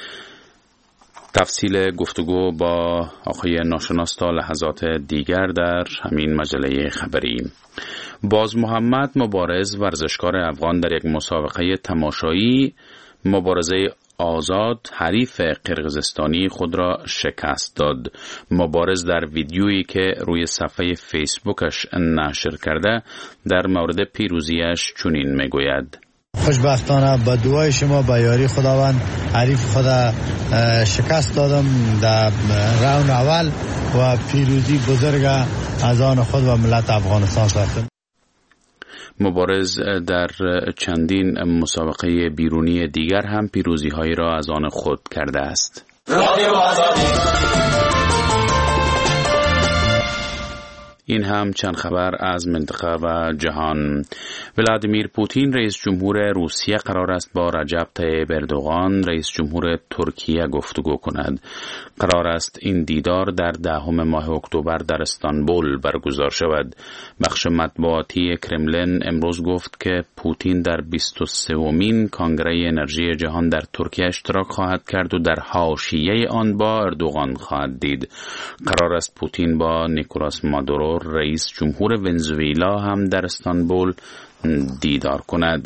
تفصیل گفتگو با آقای ناشناس تا لحظات دیگر در همین مجله خبری. باز محمد مبارز ورزشکار افغان در یک مسابقه تماشایی مبارزه آزاد حریف قرقیزستانی خود را شکست داد. مبارز در ویدیویی که روی صفحه فیسبوکش نشر کرده در مورد پیروزیش چنین میگوید:
خوشبختانه با دعای شما با یاری خداوند حریف خود شکست دادم در راوند اول و پیروزی بزرگ از آن خود و ملت افغانستان ساختم.
مبارز در چندین مسابقه بیرونی دیگر هم پیروزی‌هایی را از آن خود کرده است. این هم چند خبر از منطقه و جهان. ولادیمیر پوتین رئیس جمهور روسیه قرار است با رجب طیب اردوغان رئیس جمهور ترکیه گفتگو کند. قرار است این دیدار در 10 ماه اکتبر در استانبول برگزار شود. بخش مطبوعاتی کرملین امروز گفت که پوتین در 23مین کنگره انرژی جهان در ترکیه اشتراک خواهد کرد و در حاشیه آن با اردوغان خواهد دید. قرار است پوتین با نیکولاس مادورو رئیس جمهور ونزوئلا هم در استانبول دیدار کند.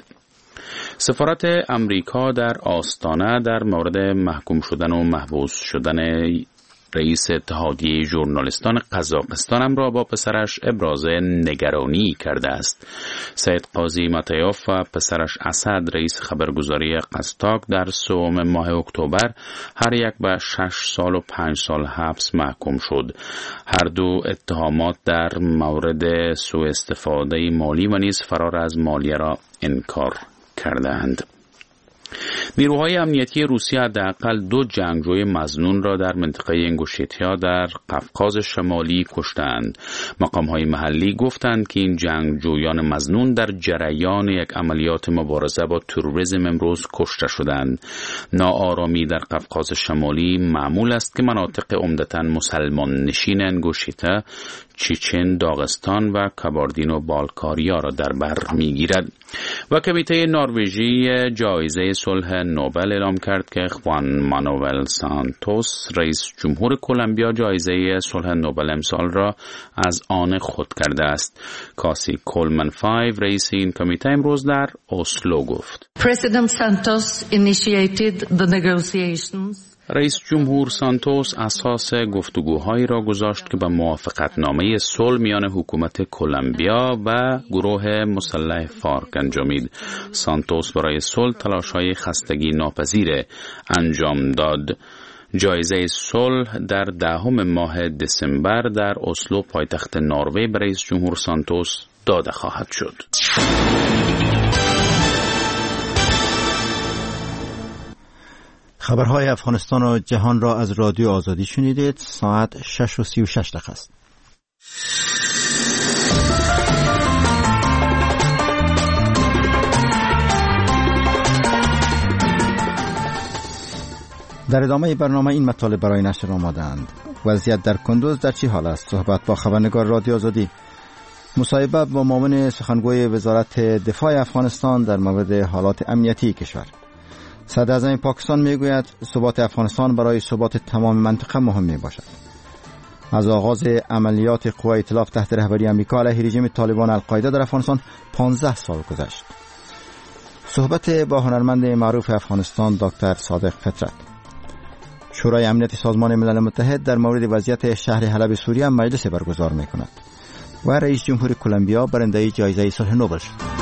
سفارت امریکا در آستانه در مورد محکوم شدن و محبوس شدن رئیس اتحادیه ژورنالیستان قزاقستان را با پسرش ابراز نگرانی کرده است. سید قاضی ماتیوف و پسرش اسد رئیس خبرگزاری قزتاک در 3 ماه اکتبر هر یک به 6 سال و 5 سال حبس محکوم شد. هر دو اتهامات در مورد سوء استفاده مالی و نیز فرار از مالیه را انکار کردند. نیروهای امنیتی روسیه حداقل 2 جنگجوی مظنون را در منطقه انگوشتیا در قفقاز شمالی کشتند. مقام‌های محلی گفتند که این جنگجویان مظنون در جریان یک عملیات مبارزه با تروریسم امروز کشته شدند. ناآرامی در قفقاز شمالی معمول است که مناطق عمدتاً مسلمان نشین انگوشتا، چچن، داغستان و کاباردین و بالکاریا را در بر می‌گیرد. و کمیته نروژی جایزه صلح نوبل اعلام کرد که خوان مانوئل سانتوس رئیس جمهور کلمبیا جایزه صلح نوبل امسال را از آن خود کرده است. کاسی کولمن 5 رئیس این کمیته امروز در اسلو گفت
President Santos initiated the negotiations.
رئیس جمهور سانتوس اساس گفتگوهایی را گذاشت که به موافقتنامه صلح میان حکومت کلمبیا و گروه مسلح فارک انجامید. سانتوس برای صلح تلاش‌های خستگی ناپذیر انجام داد. جایزه صلح در 10 ماه دسامبر در اسلو پایتخت نروژ به رئیس جمهور سانتوس داده خواهد شد.
خبرهای افغانستان و جهان را از رادیو آزادی شنیدید. ساعت 6:36 است. در ادامه برنامه این مطالب برای نشر آماده‌اند. وضعیت در کندوز در چه حال است؟ صحبت با خبرنگار رادیو آزادی. مصاحبه با معاون سخنگوی وزارت دفاع افغانستان در مورد حالات امنیتی کشور. صدراعظم پاکستان میگوید ثبات افغانستان برای ثبات تمام منطقه مهم میباشد. از آغاز عملیات قوای ائتلاف تحت رهبری آمریکا علیه رژیم طالبان القاعده در افغانستان 15 سال گذشت. صحبت با هنرمند معروف افغانستان دکتر صادق فطرت. شورای امنیت سازمان ملل متحد در مورد وضعیت شهر حلب سوریه مجلس برگزار میکند و رئیس جمهور کلمبیا برنده جایزه صلح نوبل شد.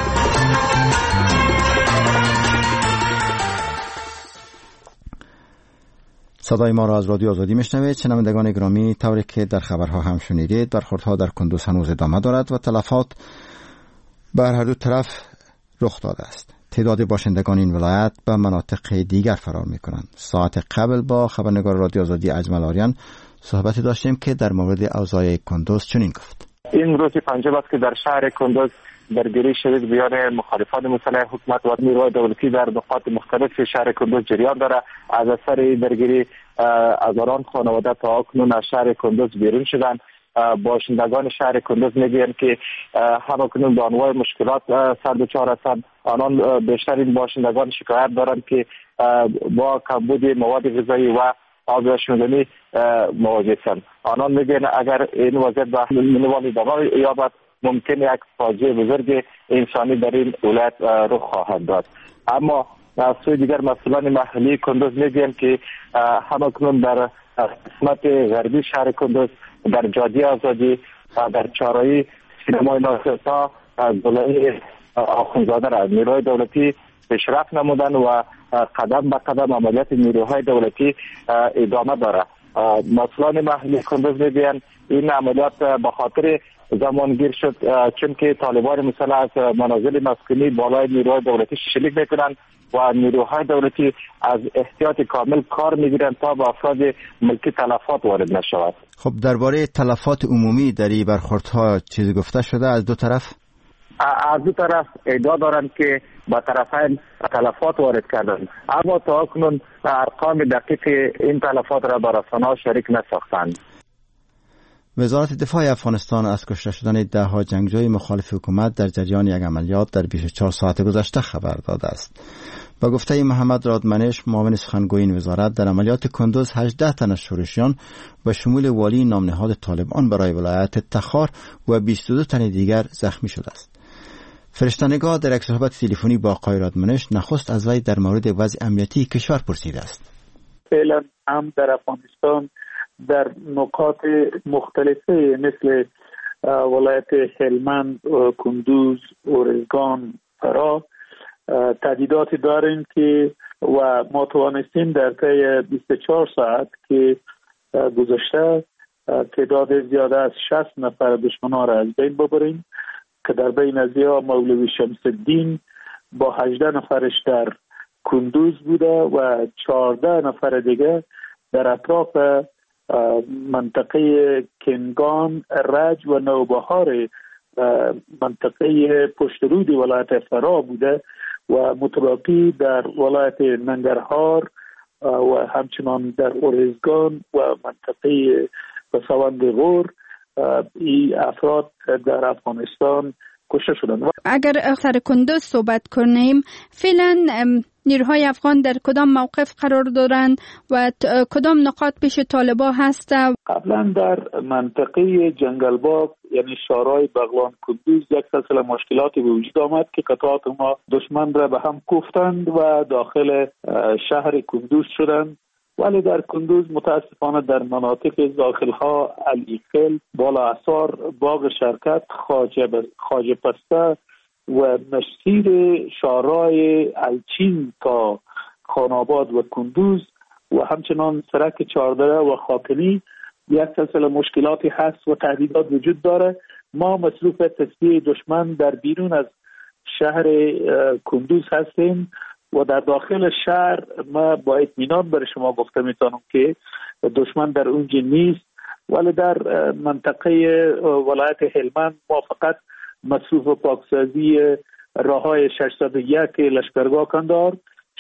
صدای ما را از رادیو آزادی میشنوید. شنوندگان گرامی، طوری که در خبرها هم شنیدید، برخوردها در کندوز هنوز ادامه دارد و تلفات بر هر دو طرف رخ داده است. تعداد باشندگان این ولایت به مناطق دیگر فرار میکنند. ساعت قبل با خبرنگار رادیو آزادی اجمل آریان صحبتی داشتیم که در مورد اوضاع کندوز چنین گفت.
این روز پنجم است که در شهر کندوز درگیری شدید میان مخالفان مسلح حکومت و نیروهای دولتی در نقاط مختلف شهر کندوز جریان دارد. از اثر درگیری هزاران خانواده تا اکنون از شهر کندوز بیرون شدند. باشندگان شهر کندوز میگویند که همکنون به انواع مشکلات سر دچار هستند. آنان بیشتر این باشندگان شکایت دارند که با کمبود مواد غذایی و آب شمدنی مواجه هستند. آنان میگویند اگر این وضعیت به منوال ادامه یابد ممکن یک فاجعه بزرگ انسانی در این ولایت رخ خواهد داد. اما از سوی دیگر مسئولان محلی کندوز میگویند که همکنون در قسمت غربی شهر کندوز در جاده آزادی و در چهارراهی سینمای ناصرتا گلای آخوندزاده را نیروهای دولتی پیشرفت نمودن و قدم به قدم عملیات نیروهای دولتی ادامه دارد. مسئولان محلی کندوز میگویند این عملیات به خاطر زمانگیر شد، چون که طالبان مثلا از منازل مسکونی بالای نیروهای دولتی شلیک میکنن و نیروهای دولتی از احتیاط کامل کار میگیرن تا به افراد ملکی تلفات وارد نشود.
خب درباره تلفات عمومی در این برخوردها چیزی گفته شده از دو طرف؟
از دو طرف ادعا دارند که با طرفین تلفات وارد کردند، اما تا اکنون ارقام دقیق این تلفات را با رسانه‌ها شریک نساختند.
وزارت دفاع افغانستان از کشته شدن 10 جنگجوی مخالف حکومت در جریان یک عملیات در 24 ساعت گذشته خبر داده است. با گفته محمد رادمنش، معاون سخنگوی این وزارت، در عملیات کندوز 18 تن از شورشیان به شمول والی نامنهاد طالبان برای ولایت تخار و 22 تن دیگر زخمی شده است. فرشته‌نگار در یک صحبت تلفنی با آقای رادمنش نخست از وی در مورد وضع امنیتی کشور پرسیده است.
فعلا هم در افغانستان در نقاط مختلفه مثل ولایت هلمند، کندوز، اورزگان، فرا تهدیداتی داریم که و ما توانستیم در طی 24 ساعت که گذشته تعداد زیاده از 60 نفر دشمنان را از بین ببریم که در بین از یا مولوی شمس الدین با 18 نفرش در کندوز بوده و 14 نفر دیگه در اطراف منطقه کنگان، رج و نوبهار منطقه پشترود ولایت فرا بوده و متبقی در ولایت ننگرهار و همچنان در اورزگان و منطقه بسوند غور این افراد در افغانستان کشته شدند.
اگر سر کندوز صحبت کنیم، فعلا نیروهای افغان در کدام موقف قرار دارند و کدام نقاط پیش طالبان هست؟
قبلا در منطقه جنگلباغ یعنی شارای بغلان کندوز یک سلسله مشکلاتی به وجود آمد که قطعات ما دشمن را به هم کوفتند و داخل شهر کندوز شدند، ولی در کندوز متاسفانه در مناطق داخلها علیخیل، بالا اثار، باغ شرکت، خواجه پسته و مسیر شارای الچین تا خاناباد و کندوز و همچنان سرک چاردره و خاکنی یک سلسله مشکلاتی هست و تهدیدات وجود داره. ما مصروف تصفیه دشمن در بیرون از شهر کندوز هستیم و در داخل شهر ما با اطمینان برای شما گفته میتونم که دشمن در اونجا نیست، ولی در منطقه ولایت هلمند ما فقط مصروف پاکسازی راههای 601 لشکرگاه کندار،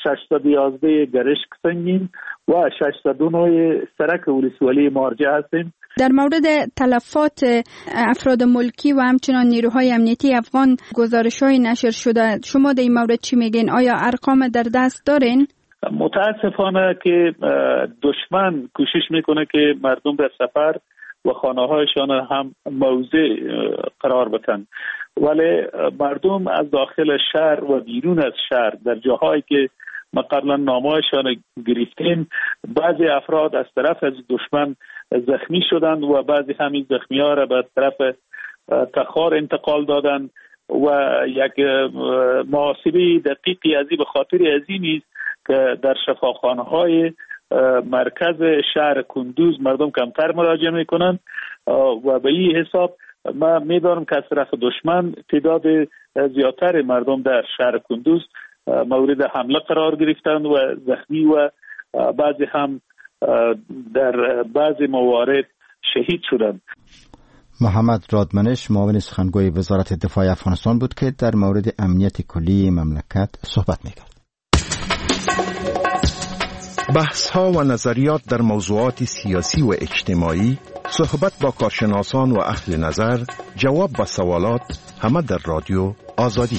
611 گرشک سنگین و 609 سرک ولسوالی مارجه هستیم.
در مورد تلفات افراد ملکی و همچنان نیروهای امنیتی افغان گزارش‌های نشر شده، شما در این مورد چی میگین؟ آیا ارقام در دست دارین؟
متاسفانه که دشمن کوشش میکنه که مردم در سفر و خانه‌هایشان هم موضع قرار بدن، ولی مردم از داخل شهر و بیرون از شهر در جاهایی که ما قبلا نامه‌هایشان گرفتیم، بعضی افراد از طرف از دشمن زخمی شدند و بعضی همین زخمی‌ها را به طرف تخار انتقال دادند و یک محاسبه دقیقی از این به خاطر عظیمی است که در شفاخانه‌های مرکز شهر کندوز مردم کمتر مراجعه میکنند و به این حساب ما میدانم که از طرف دشمن تعداد زیادتر مردم در شهر کندوز مورد حمله قرار گرفتند و زخمی و بعضی هم در بعضی موارد شهید شدند.
محمد رادمنش، معاون سخنگوی وزارت دفاع افغانستان بود که در مورد امنیت کلی مملکت صحبت میکرد.
بحث‌ها و نظریات در موضوعات سیاسی و اجتماعی، صحبت با کارشناسان و اهل نظر، جواب به سوالات، همه در رادیو آزادی.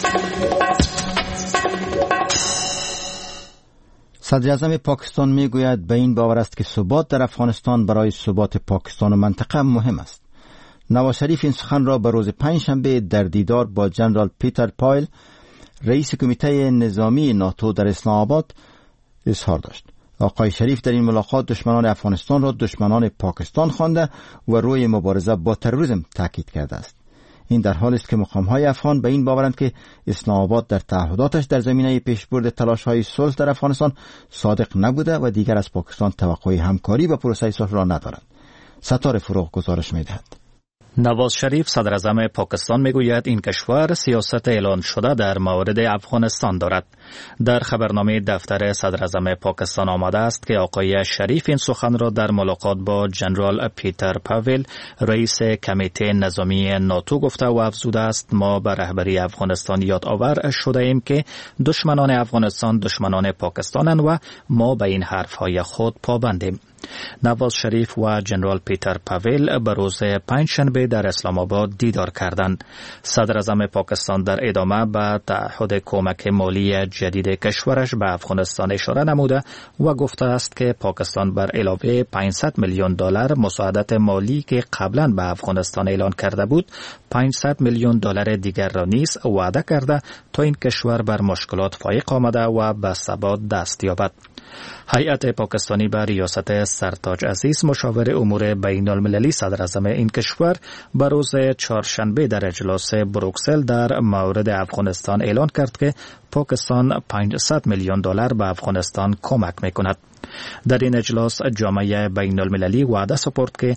صدر اعظم پاکستان میگوید به این باور است که ثبات در افغانستان برای ثبات پاکستان و منطقه مهم است. نواز شریف این سخن را به روز پنجشنبه در دیدار با جنرال پیتر پایل، رئیس کمیته نظامی ناتو در اسلام آباد اظهار داشت. آقای شریف در این ملاقات دشمنان افغانستان را دشمنان پاکستان خوانده و روی مبارزه با تروریسم تاکید کرده است. این در حالی است که مقام‌های افغان به این باورند که اسلام آباد در تعهداتش در زمینه پیشبرد تلاش‌های صلح در افغانستان صادق نبوده و دیگر از پاکستان توقع همکاری با پروسه صلح را ندارند. ستاره فروغ گزارش می‌دهد.
نواز شریف صدر اعظم پاکستان میگوید این کشور سیاست اعلان شده در مورد افغانستان دارد. در خبرنامه دفتر صدر اعظم پاکستان آمده است که آقای شریف این سخن را در ملاقات با جنرال پیتر پاول رئیس کمیته نظامی ناتو گفته و افزوده است ما به رهبری افغانستان یادآور شده ایم که دشمنان افغانستان دشمنان پاکستانند و ما به این حرفهای خود پابندیم. نواز شریف و جنرال پیتر پاول به روز پنجشنبه در اسلام آباد دیدار کردند. صدر اعظم پاکستان در ادامه به تعهد کمک مالی جدید کشورش به افغانستان اشاره نموده و گفته است که پاکستان بر علاوه $500 میلیون مساعدت مالی که قبلا به افغانستان اعلان کرده بود $500 میلیون دیگر را نیز وعده کرده تا این کشور بر مشکلات فائق آمده و به ثبات دست یابد. هیئت پاکستانی به ریاست سرتاج عزیز مشاور امور بین المللی صدر اعظم این کشور به روز چهارشنبه در اجلاس بروکسل در مورد افغانستان اعلان کرد که پاکستان $500 میلیون به افغانستان کمک میکند. در این اجلاس جامعه بین المللی وعده سپرد که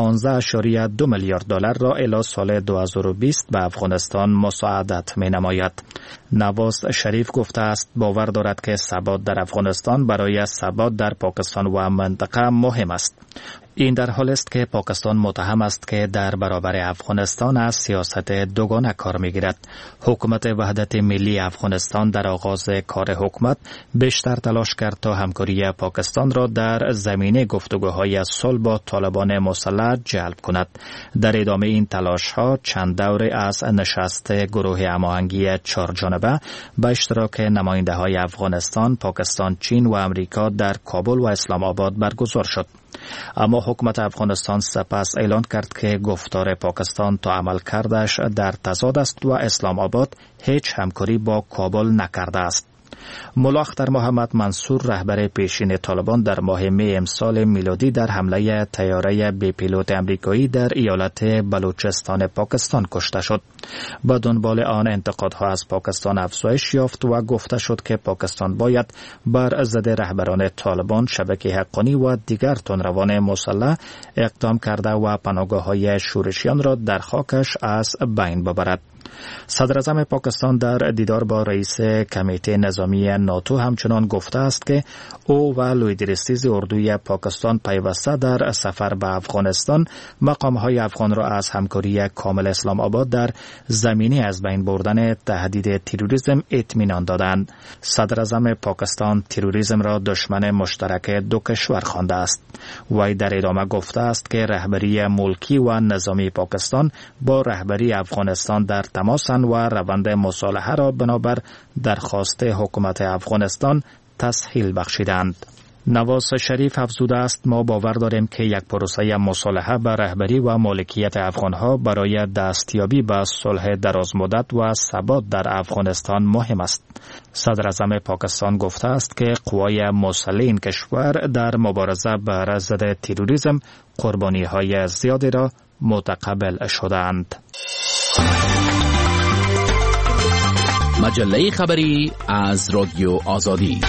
$15.2 میلیارد را الی سال 2020 به افغانستان مساعدت می نماید. نواز شریف گفته است باور دارد که ثبات در افغانستان برای ثبات در پاکستان و منطقه مهم است. این در حال است که پاکستان متهم است که در برابر افغانستان از سیاست دوگانه کار می‌گیرد. حکومت وحدت ملی افغانستان در آغاز کار حکومت بیشتر تلاش کرد تا همکاری پاکستان را در زمینه گفتگوهای صلح با طالبان مسلح جلب کند. در ادامه این تلاش‌ها چند دوره از نشست گروه هماهنگی 4 جانبه به اشتراک نماینده‌های افغانستان، پاکستان، چین و امریکا در کابل و اسلام آباد برگزار شد. اما حکومت افغانستان سپس اعلان کرد که گفتار پاکستان تا عملکردش در تضاد است و اسلام آباد هیچ همکاری با کابل نکرده است. ملا اختر محمد منصور رهبر پیشین طالبان در ماه می امسال میلادی در حمله طیاره بی پیلوت امریکایی در ایالت بلوچستان پاکستان کشته شد. به دنبال آن انتقادها از پاکستان افزایش یافت و گفته شد که پاکستان باید بر ضد رهبران طالبان، شبکه حقانی و دیگر تندروان مسلح اقدام کرده و پناهگاه‌های شورشیان را در خاکش از بین ببرد. صدر اعظم پاکستان در دیدار با رئیس کمیته نظامی ناتو همچنان گفته است که او و لویدرستیز اردوی پاکستان پیوسته در سفر به افغانستان مقامهای افغان را از همکاری کامل اسلام آباد در زمینه از بین بردن تهدید تروریسم اطمینان دادند. صدر اعظم پاکستان تروریسم را دشمن مشترک دو کشور خوانده است. وی در ادامه گفته است که رهبری ملکی و نظامی پاکستان با رهبری افغانستان در تماسن و روند مصالحه را بنابر درخواست حکومت افغانستان تسهیل بخشیدند. نواز شریف افزوده است ما باور داریم که یک پروسه مصالحه به رهبری و مالکیت افغانها برای دستیابی به صلح درازمدت و ثبات در افغانستان مهم است. صدر اعظم پاکستان گفته است که قوای مسلح این کشور در مبارزه بر ضد تروریسم قربانی‌های زیادی را متقبل شدند.
مجله خبری از رادیو آزادی.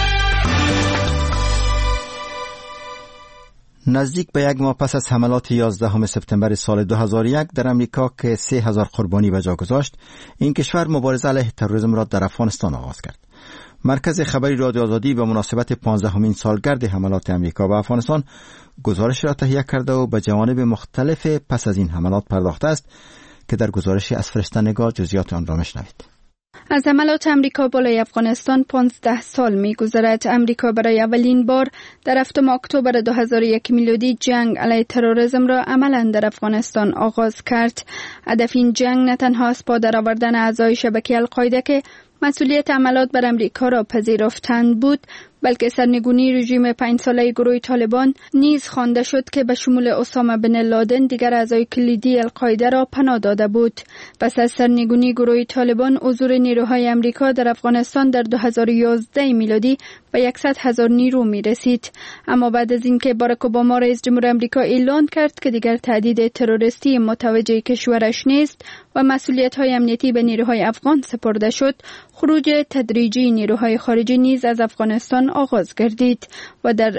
نزدیک به یک ماه پس از حملات 11 سپتامبر سال 2001 در امریکا که 3000 قربانی به جا گذاشت، این کشور مبارزه علیه تروریسم را در افغانستان آغاز کرد. مرکز خبری رادیو آزادی به مناسبت 15مین سالگرد حملات امریکا به افغانستان گزارش را تهیه کرده و به جوانب مختلف پس از این حملات پرداخته است که در گزارش از فرشته نگاه جزئیات آن را میشنوید.
از حملات امریکا بالای افغانستان 15 سال می‌گذرد. امریکا برای اولین بار در 7 اکتبر 2001 میلادی جنگ علیه تروریسم را عملاً در افغانستان آغاز کرد. هدف این جنگ نه تنها از پادر آوردن اعضای شبکه القاعده که مسئولیت حملات بر امریکا را پذیرفتند بود، بلکه سرنگونی رژیم 5 ساله گروه طالبان نیز خوانده شد که به شمول اسامه بن لادن دیگر اعضای کلیدی القاعده را پناه داده بود. پس از سرنگونی گروه طالبان، حضور نیروهای امریکا در افغانستان در 2011 میلادی به 100,000 نیرو می رسید. اما بعد از اینکه باراک اوباما رئیس جمهور امریکا اعلان کرد که دیگر تهدید تروریستی متوجه کشورش نیست، و مسئولیت‌های امنیتی به نیروهای افغان سپرده شد، خروج تدریجی نیروهای خارجی نیز از افغانستان آغاز گردید و در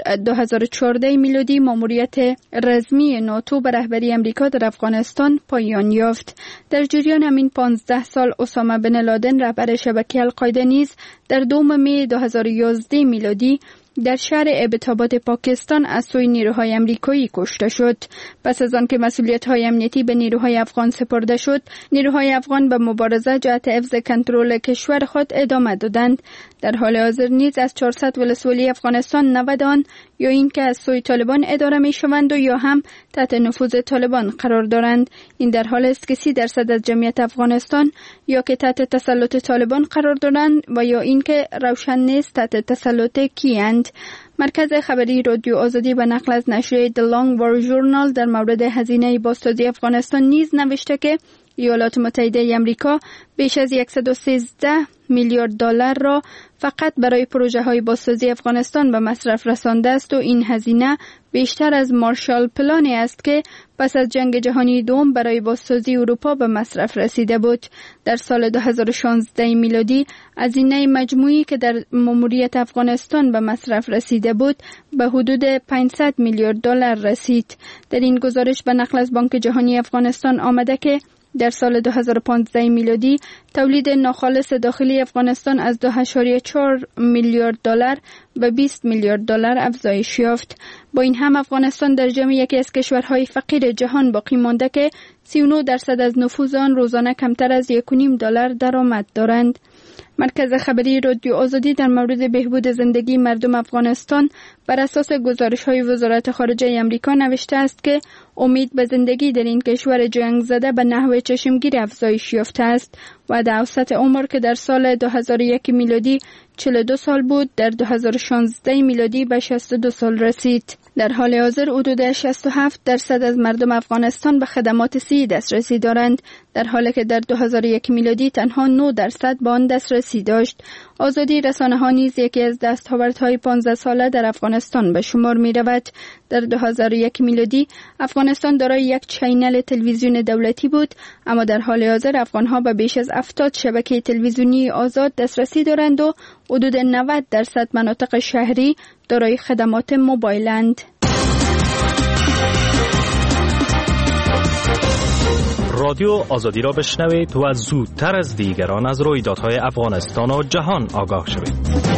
2014 میلادی ماموریت رسمی ناتو به رهبری امریکا در افغانستان پایان یافت. در جریان همین 15 سال اسامه بن لادن رهبر شبکه القاعده نیز در 2 می 2011 میلادی در شهر ابتاباد پاکستان از سوی نیروهای امریکایی کشته شد. پس از آن که مسئولیت‌های امنیتی به نیروهای افغان سپرده شد، نیروهای افغان به مبارزه جهت حفظ کنترل کشور خود ادامه دادند. در حال حاضر نیز از 400 ولسوالی افغانستان 90 آن یا این که از سوی طالبان اداره می‌شوند و یا هم تحت نفوذ طالبان قرار دارند. این در حال است که 30% از جمعیت افغانستان یا که تحت تسلط طالبان قرار دارند و یا این که روشن نیست تحت تسلط کیند. مرکز خبری رادیو آزادی به نقل از نشریه The Long War Journal در مورد هزینه بازسازی افغانستان نیز نوشته که ایالات متحده امریکا بیش از 113 میلیارد دلار را فقط برای پروژه های بازسازی افغانستان به مصرف رسانده است و این هزینه بیشتر از مارشال پلانی است که پس از جنگ جهانی دوم برای بازسازی اروپا به مصرف رسیده بود. در سال 2016 میلادی هزینه مجموعی که در ماموریت افغانستان به مصرف رسیده بود به حدود 500 میلیارد دلار رسید. در این گزارش به نقل از بانک جهانی افغانستان آمده که در سال 2015 میلادی تولید ناخالص داخلی افغانستان از 2.4 میلیارد دلار به 20 میلیارد دلار افزایش یافت. با این هم افغانستان در جمع یکی از کشورهای فقیر جهان باقی مانده که 39% از نفوذ آن روزانه کمتر از 1.5 دلار درآمد دارند. مرکز خبری رادیو آزادی در مورد بهبود زندگی مردم افغانستان بر اساس گزارش‌های وزارت خارجه آمریکا نوشته است که امید به زندگی در این کشور جنگ زده به نحو چشمگیر افزایش یافته است و در اوسط عمر که در سال 2001 میلادی 42 سال بود، در 2016 میلادی به 62 سال رسید. در حال حاضر حدود 67% از مردم افغانستان به خدمات صحی دسترسی دارند، در حالی که در 2001 میلادی تنها 9% به آن دسترسی داشت. آزادی رسانه‌ها نیز یکی از دستاوردهای 15 ساله در افغانستان به شمار می‌رود. در 2001 میلادی افغانستان دارای یک چینل تلویزیون دولتی بود، اما در حال حاضر افغان‌ها به بیش از 70 شبکه تلویزیونی آزاد دسترسی دارند و حدود 90% مناطق شهری دارای خدمات موبایلند.
رادیو آزادی را بشنوید و زودتر از دیگران از رویدادهای افغانستان و جهان آگاه شوید.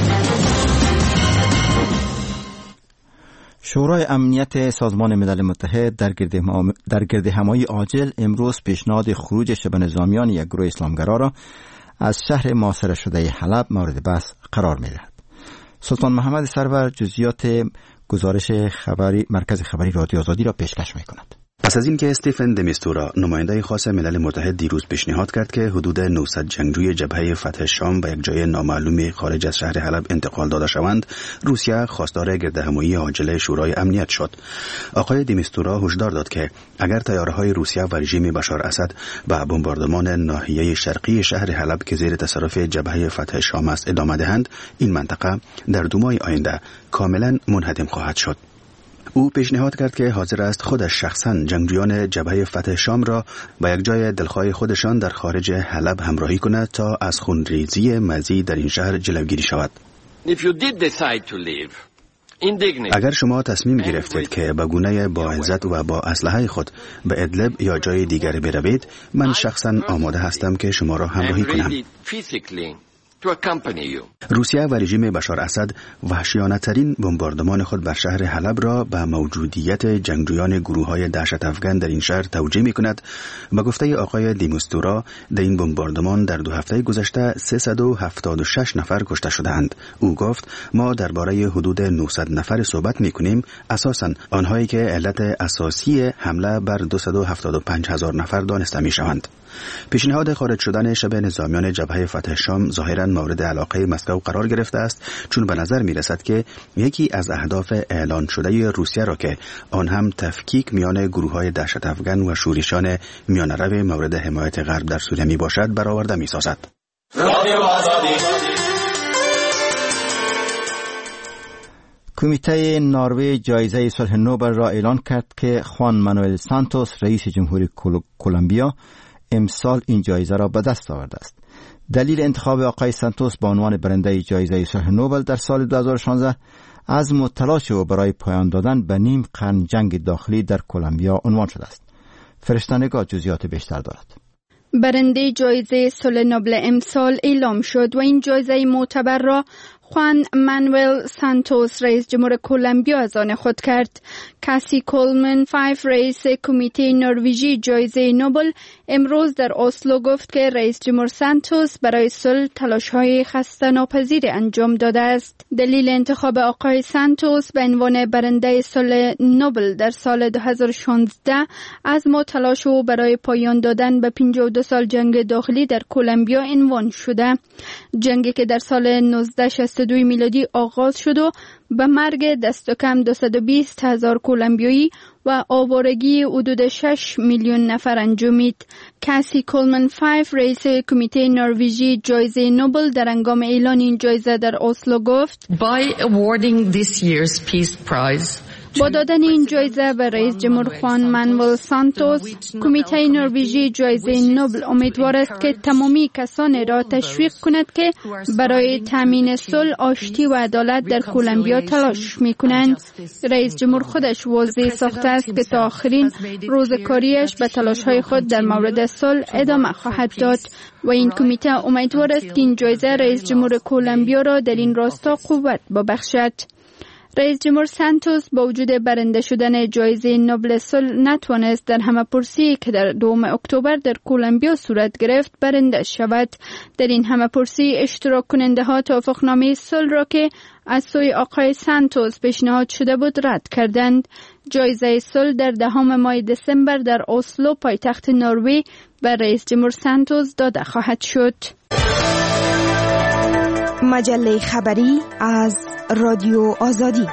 شورای امنیت سازمان ملل متحد در گردهمایی عاجل امروز پیشنهاد خروج شبه نظامیان یک گروه اسلامگرا را از شهر محاصره شده حلب مورد بحث قرار می‌دهد. سلطان محمد سرور جزئیات گزارش خبری مرکز خبری رادیو آزادی را پیشکش می‌کند.
پس از اینکه استیفن د میستورا نماینده خاص ملل متحد دیروز پیشنهاد کرد که حدود 900 جنگجوی جبهه فتح شام به یک جای نامعلوم خارج از شهر حلب انتقال داده شوند، روسیه خواستار گردهمایی عاجل شورای امنیت شد. آقای د میستورا هشدار داد که اگر تیاره‌های روسیه و رژیم بشار اسد به بمباردمان ناحیه شرقی شهر حلب که زیر تصرف جبهه فتح شام است ادامه دهند، این منطقه در 2 ماه آینده کاملا منهدم خواهد شد. او پیشنهاد کرد که حاضر است خودش شخصاً جنگجویان جبهه فتح شام را به یک جای دلخواه خودشان در خارج حلب همراهی کند تا از خونریزی مزید در این شهر جلوگیری شود. اگر شما تصمیم گرفتید که به گونه با عزت و با اسلحه خود به ادلب یا جای دیگر بروید، من شخصاً آماده هستم که شما را همراهی کنم. روسیه و رژیم بشار اسد وحشیانه ترین بمباردمان خود بر شهر حلب را به موجودیت جنگجویان گروه‌های دهشت افغان در این شهر توجیه می‌کند. به گفته آقای دیموستورا، در این بمباردمان در 2 هفته گذشته 376 نفر کشته شده‌اند. او گفت ما درباره حدود 900 نفر صحبت می‌کنیم، اساساً آنهایی که علت اساسی حمله بر 275,000 نفر دانسته می‌شوند. پیشنهاد خارج شدن شبه نظامیان جبهه فتح شام ظاهراً مورد علاقه مسکو قرار گرفته است، چون به نظر می رسد که یکی از اهداف اعلان شده روسیه را که آن هم تفکیک میان گروه‌های دهشت افغان و شورشان میانه‌رو مورد حمایت غرب در سوریه می باشد برآورده می سازد.
کمیته نروژ جایزه صلح نوبل را اعلان کرد که خوان مانوئل سانتوس رئیس جمهوری کلمبیا امسال این جایزه را به دست آورده است. دلیل انتخاب آقای سانتوس به عنوان برنده جایزه صلح نوبل در سال 2016 عزم و تلاش او برای پایان دادن به نیم قرن جنگ داخلی در کلمبیا عنوان شده است. فرشته‌نگاه جزئیات بیشتر دارد.
برنده جایزه صلح نوبل امسال اعلام شد و این جایزه معتبر را خوان مانوئل سانتوس رئیس جمهور کلمبیا از آن خود کرد. کاسی کولمن فایف رئیس کمیته نروژی جایزه نوبل امروز در اسلو گفت که رئیس جمهور سانتوس برای صلح تلاش‌های خسته‌ناپذیر انجام داده است. دلیل انتخاب آقای سانتوس به عنوان برنده صلح نوبل در سال 2016 از تلاش او برای پایان دادن به 52 سال جنگ داخلی در کلمبیا عنوان شده. جنگی که در سال 1962 میلادی آغاز شد و به مرگ دست کم 220,000 کلمبیایی و آوارگی حدود 6 میلیون نفر انجامید. کاسی کولمن فایف رئیس کمیته نروژی جایزه نوبل در هنگام اعلان این جایزه در اسلو گفت با دادن این جایزه به رئیس جمهور خوان مانوئل سانتوس، کمیته نروژی جایزه نوبل امیدوار است که تمامی کسانی را تشویق کند که برای تامین صلح، آشتی و عدالت در کلمبیا تلاش می‌کنند. رئیس جمهور خودش واضح ساخته است که تا آخرین روز کاریش به تلاش‌های خود در مورد صلح ادامه خواهد داد و این کمیته امیدوار است که این جایزه رئیس جمهور کلمبیا را در این راستا قوت ببخشد. رئیس جمهور سانتوس با وجود برنده شدن جایزه نوبل صلح نتوانست در همه‌پرسی که در 2 اکتبر در کلمبیا صورت گرفت برنده شود. در این همه‌پرسی اشتراک کننده ها توافقنامه صلح را که از سوی آقای سانتوس پیشنهاد شده بود رد کردند. جایزه صلح در 10 ماه دسامبر در اسلو پایتخت نروژ به رئیس جمهور سانتوس داده خواهد شد.
مجله خبری از رادیو آزادی.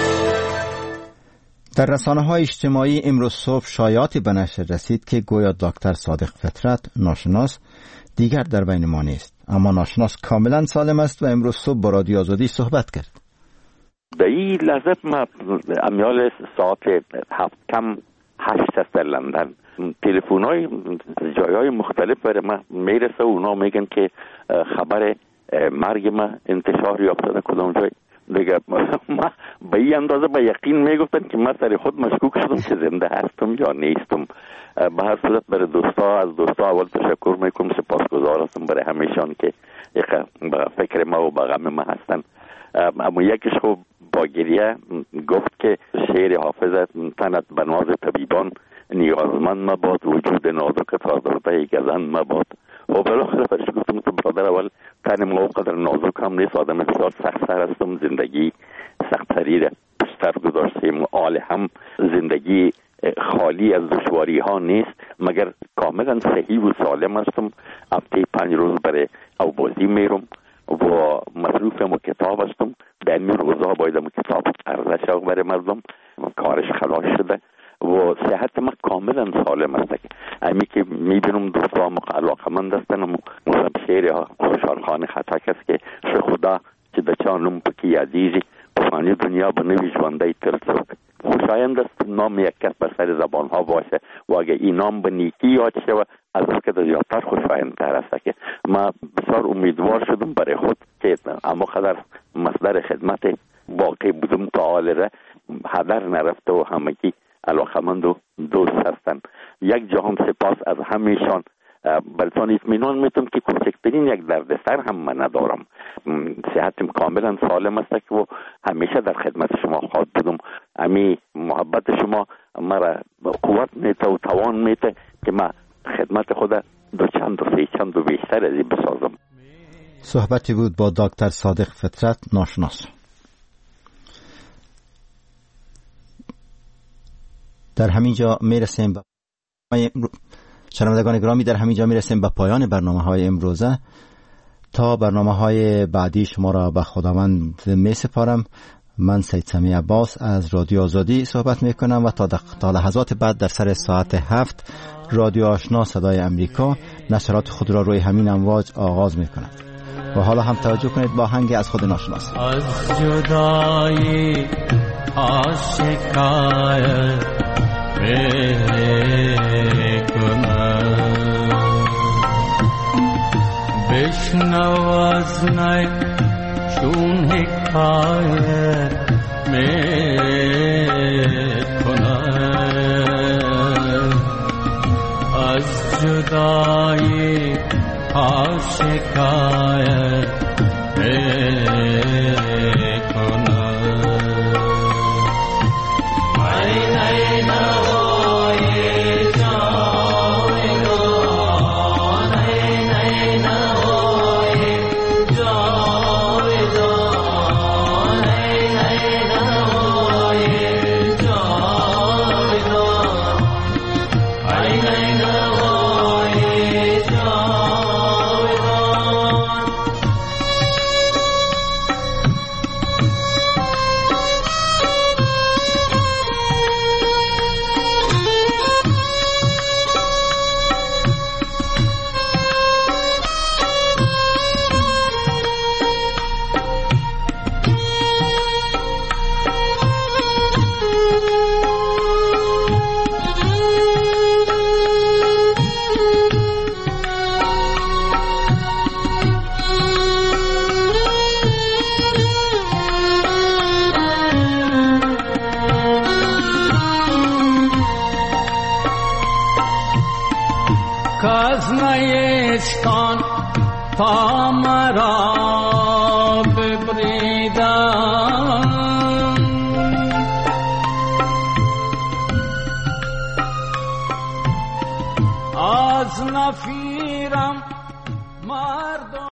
در رسانه‌های اجتماعی امروز صبح شایعاتی به نشر رسید که گویا دکتر صادق فطرت ناشناس دیگر در بین ما نیست، اما ناشناس کاملا سالم است و امروز صبح با رادیو آزادی صحبت کرد.
در این لحظه ما امیال ساعت 7:08 است در لندن. تلفن‌های جای‌های مختلف برای ما میرسه و اونا میگن که خبر مرگ ما انتشار یافته در کدام جای دیگه. ما به این اندازه به یقین میگفتن که من سر خود مشکوک شدم که زنده هستم یا نیستم. به هر صورت برای از دوستا اول تشکر میکنم، سپاسگزار هستم برای همیشان که به فکر ما و به غم ما هستن. اما یکیش خب با گریه گفت که شعر حافظ تنت به ناز طبیبان نیازمند مباد، وجود نازک تا درده گزند مباد. و بالاخره برش گفتم تو برادر اول تن ما قدر نازک هم نیست، آدم بسیار سخت سر هستم، زندگی سخت سری بیشتر گذاشتیم، آل هم زندگی خالی از دشواری ها نیست، مگر کاملا صحیح و سالم هستم. هفته 5 روز برای اوبازی میرم و مصروفم و کتاب هستم. در این روزها بایدم کتاب عرضه شاق برای مردم، کارش خلاص شده و صحت ما کاملا سالم است. امی که میبینم دوستا علاقمند هستن، مثلا شعر خوشحال خان خطک است که خدا که بچانم پکی عزیزی پسانی دنیا بنوی جوانده ترسوک. خوشایند است نام یک کس بر سر زبان ها باشه و اگه این نام به نیکی یاد شود از اون که زیادتر خوشایندتر است. که ما بسیار امیدوار شدم برای خود که اما قدر مصدر خدمت باقی بودم تا آلره هدر نرفته و همگی علاقمند و دوست هستن. یک جهان سپاس از همیشان. براتون اطمینان میتونم که کوچکترین یک دردسر هم من ندارم. صحتم کاملا سالم است و همیشه در خدمت شما خواهد بودم. امی محبت شما مرا قوت میته و توان میته که من خدمت خود دو چند و بیشتر از این بسازم.
صحبتی بود با دکتر صادق فطرت ناشناس. در همینجا میرسیم به شنوندگان گرامی، در همینجا میرسیم به پایان برنامه‌های امروزه. تا برنامه‌های بعدی شما را به خداوند میسپارم. من سید سمی عباس از رادیو آزادی صحبت میکنم و تا لحظات بعد در سر ساعت 7 رادیو آشنا صدای امریکا نشرات خود را روی همین امواج آغاز میکند. و حالا هم توجه کنید با آهنگ از خود ناشناس.
از جدایی آشکار میکنم بشنو از نی چون حکایت میکنم از جدایی ها شکایت میکنم. ای نی نوای جاودان، ای نی نوای جاودان، ای نی نوای جاودان، ای نی نوای جاودان. کاز نیستان تا مرا ببریدن، از نفی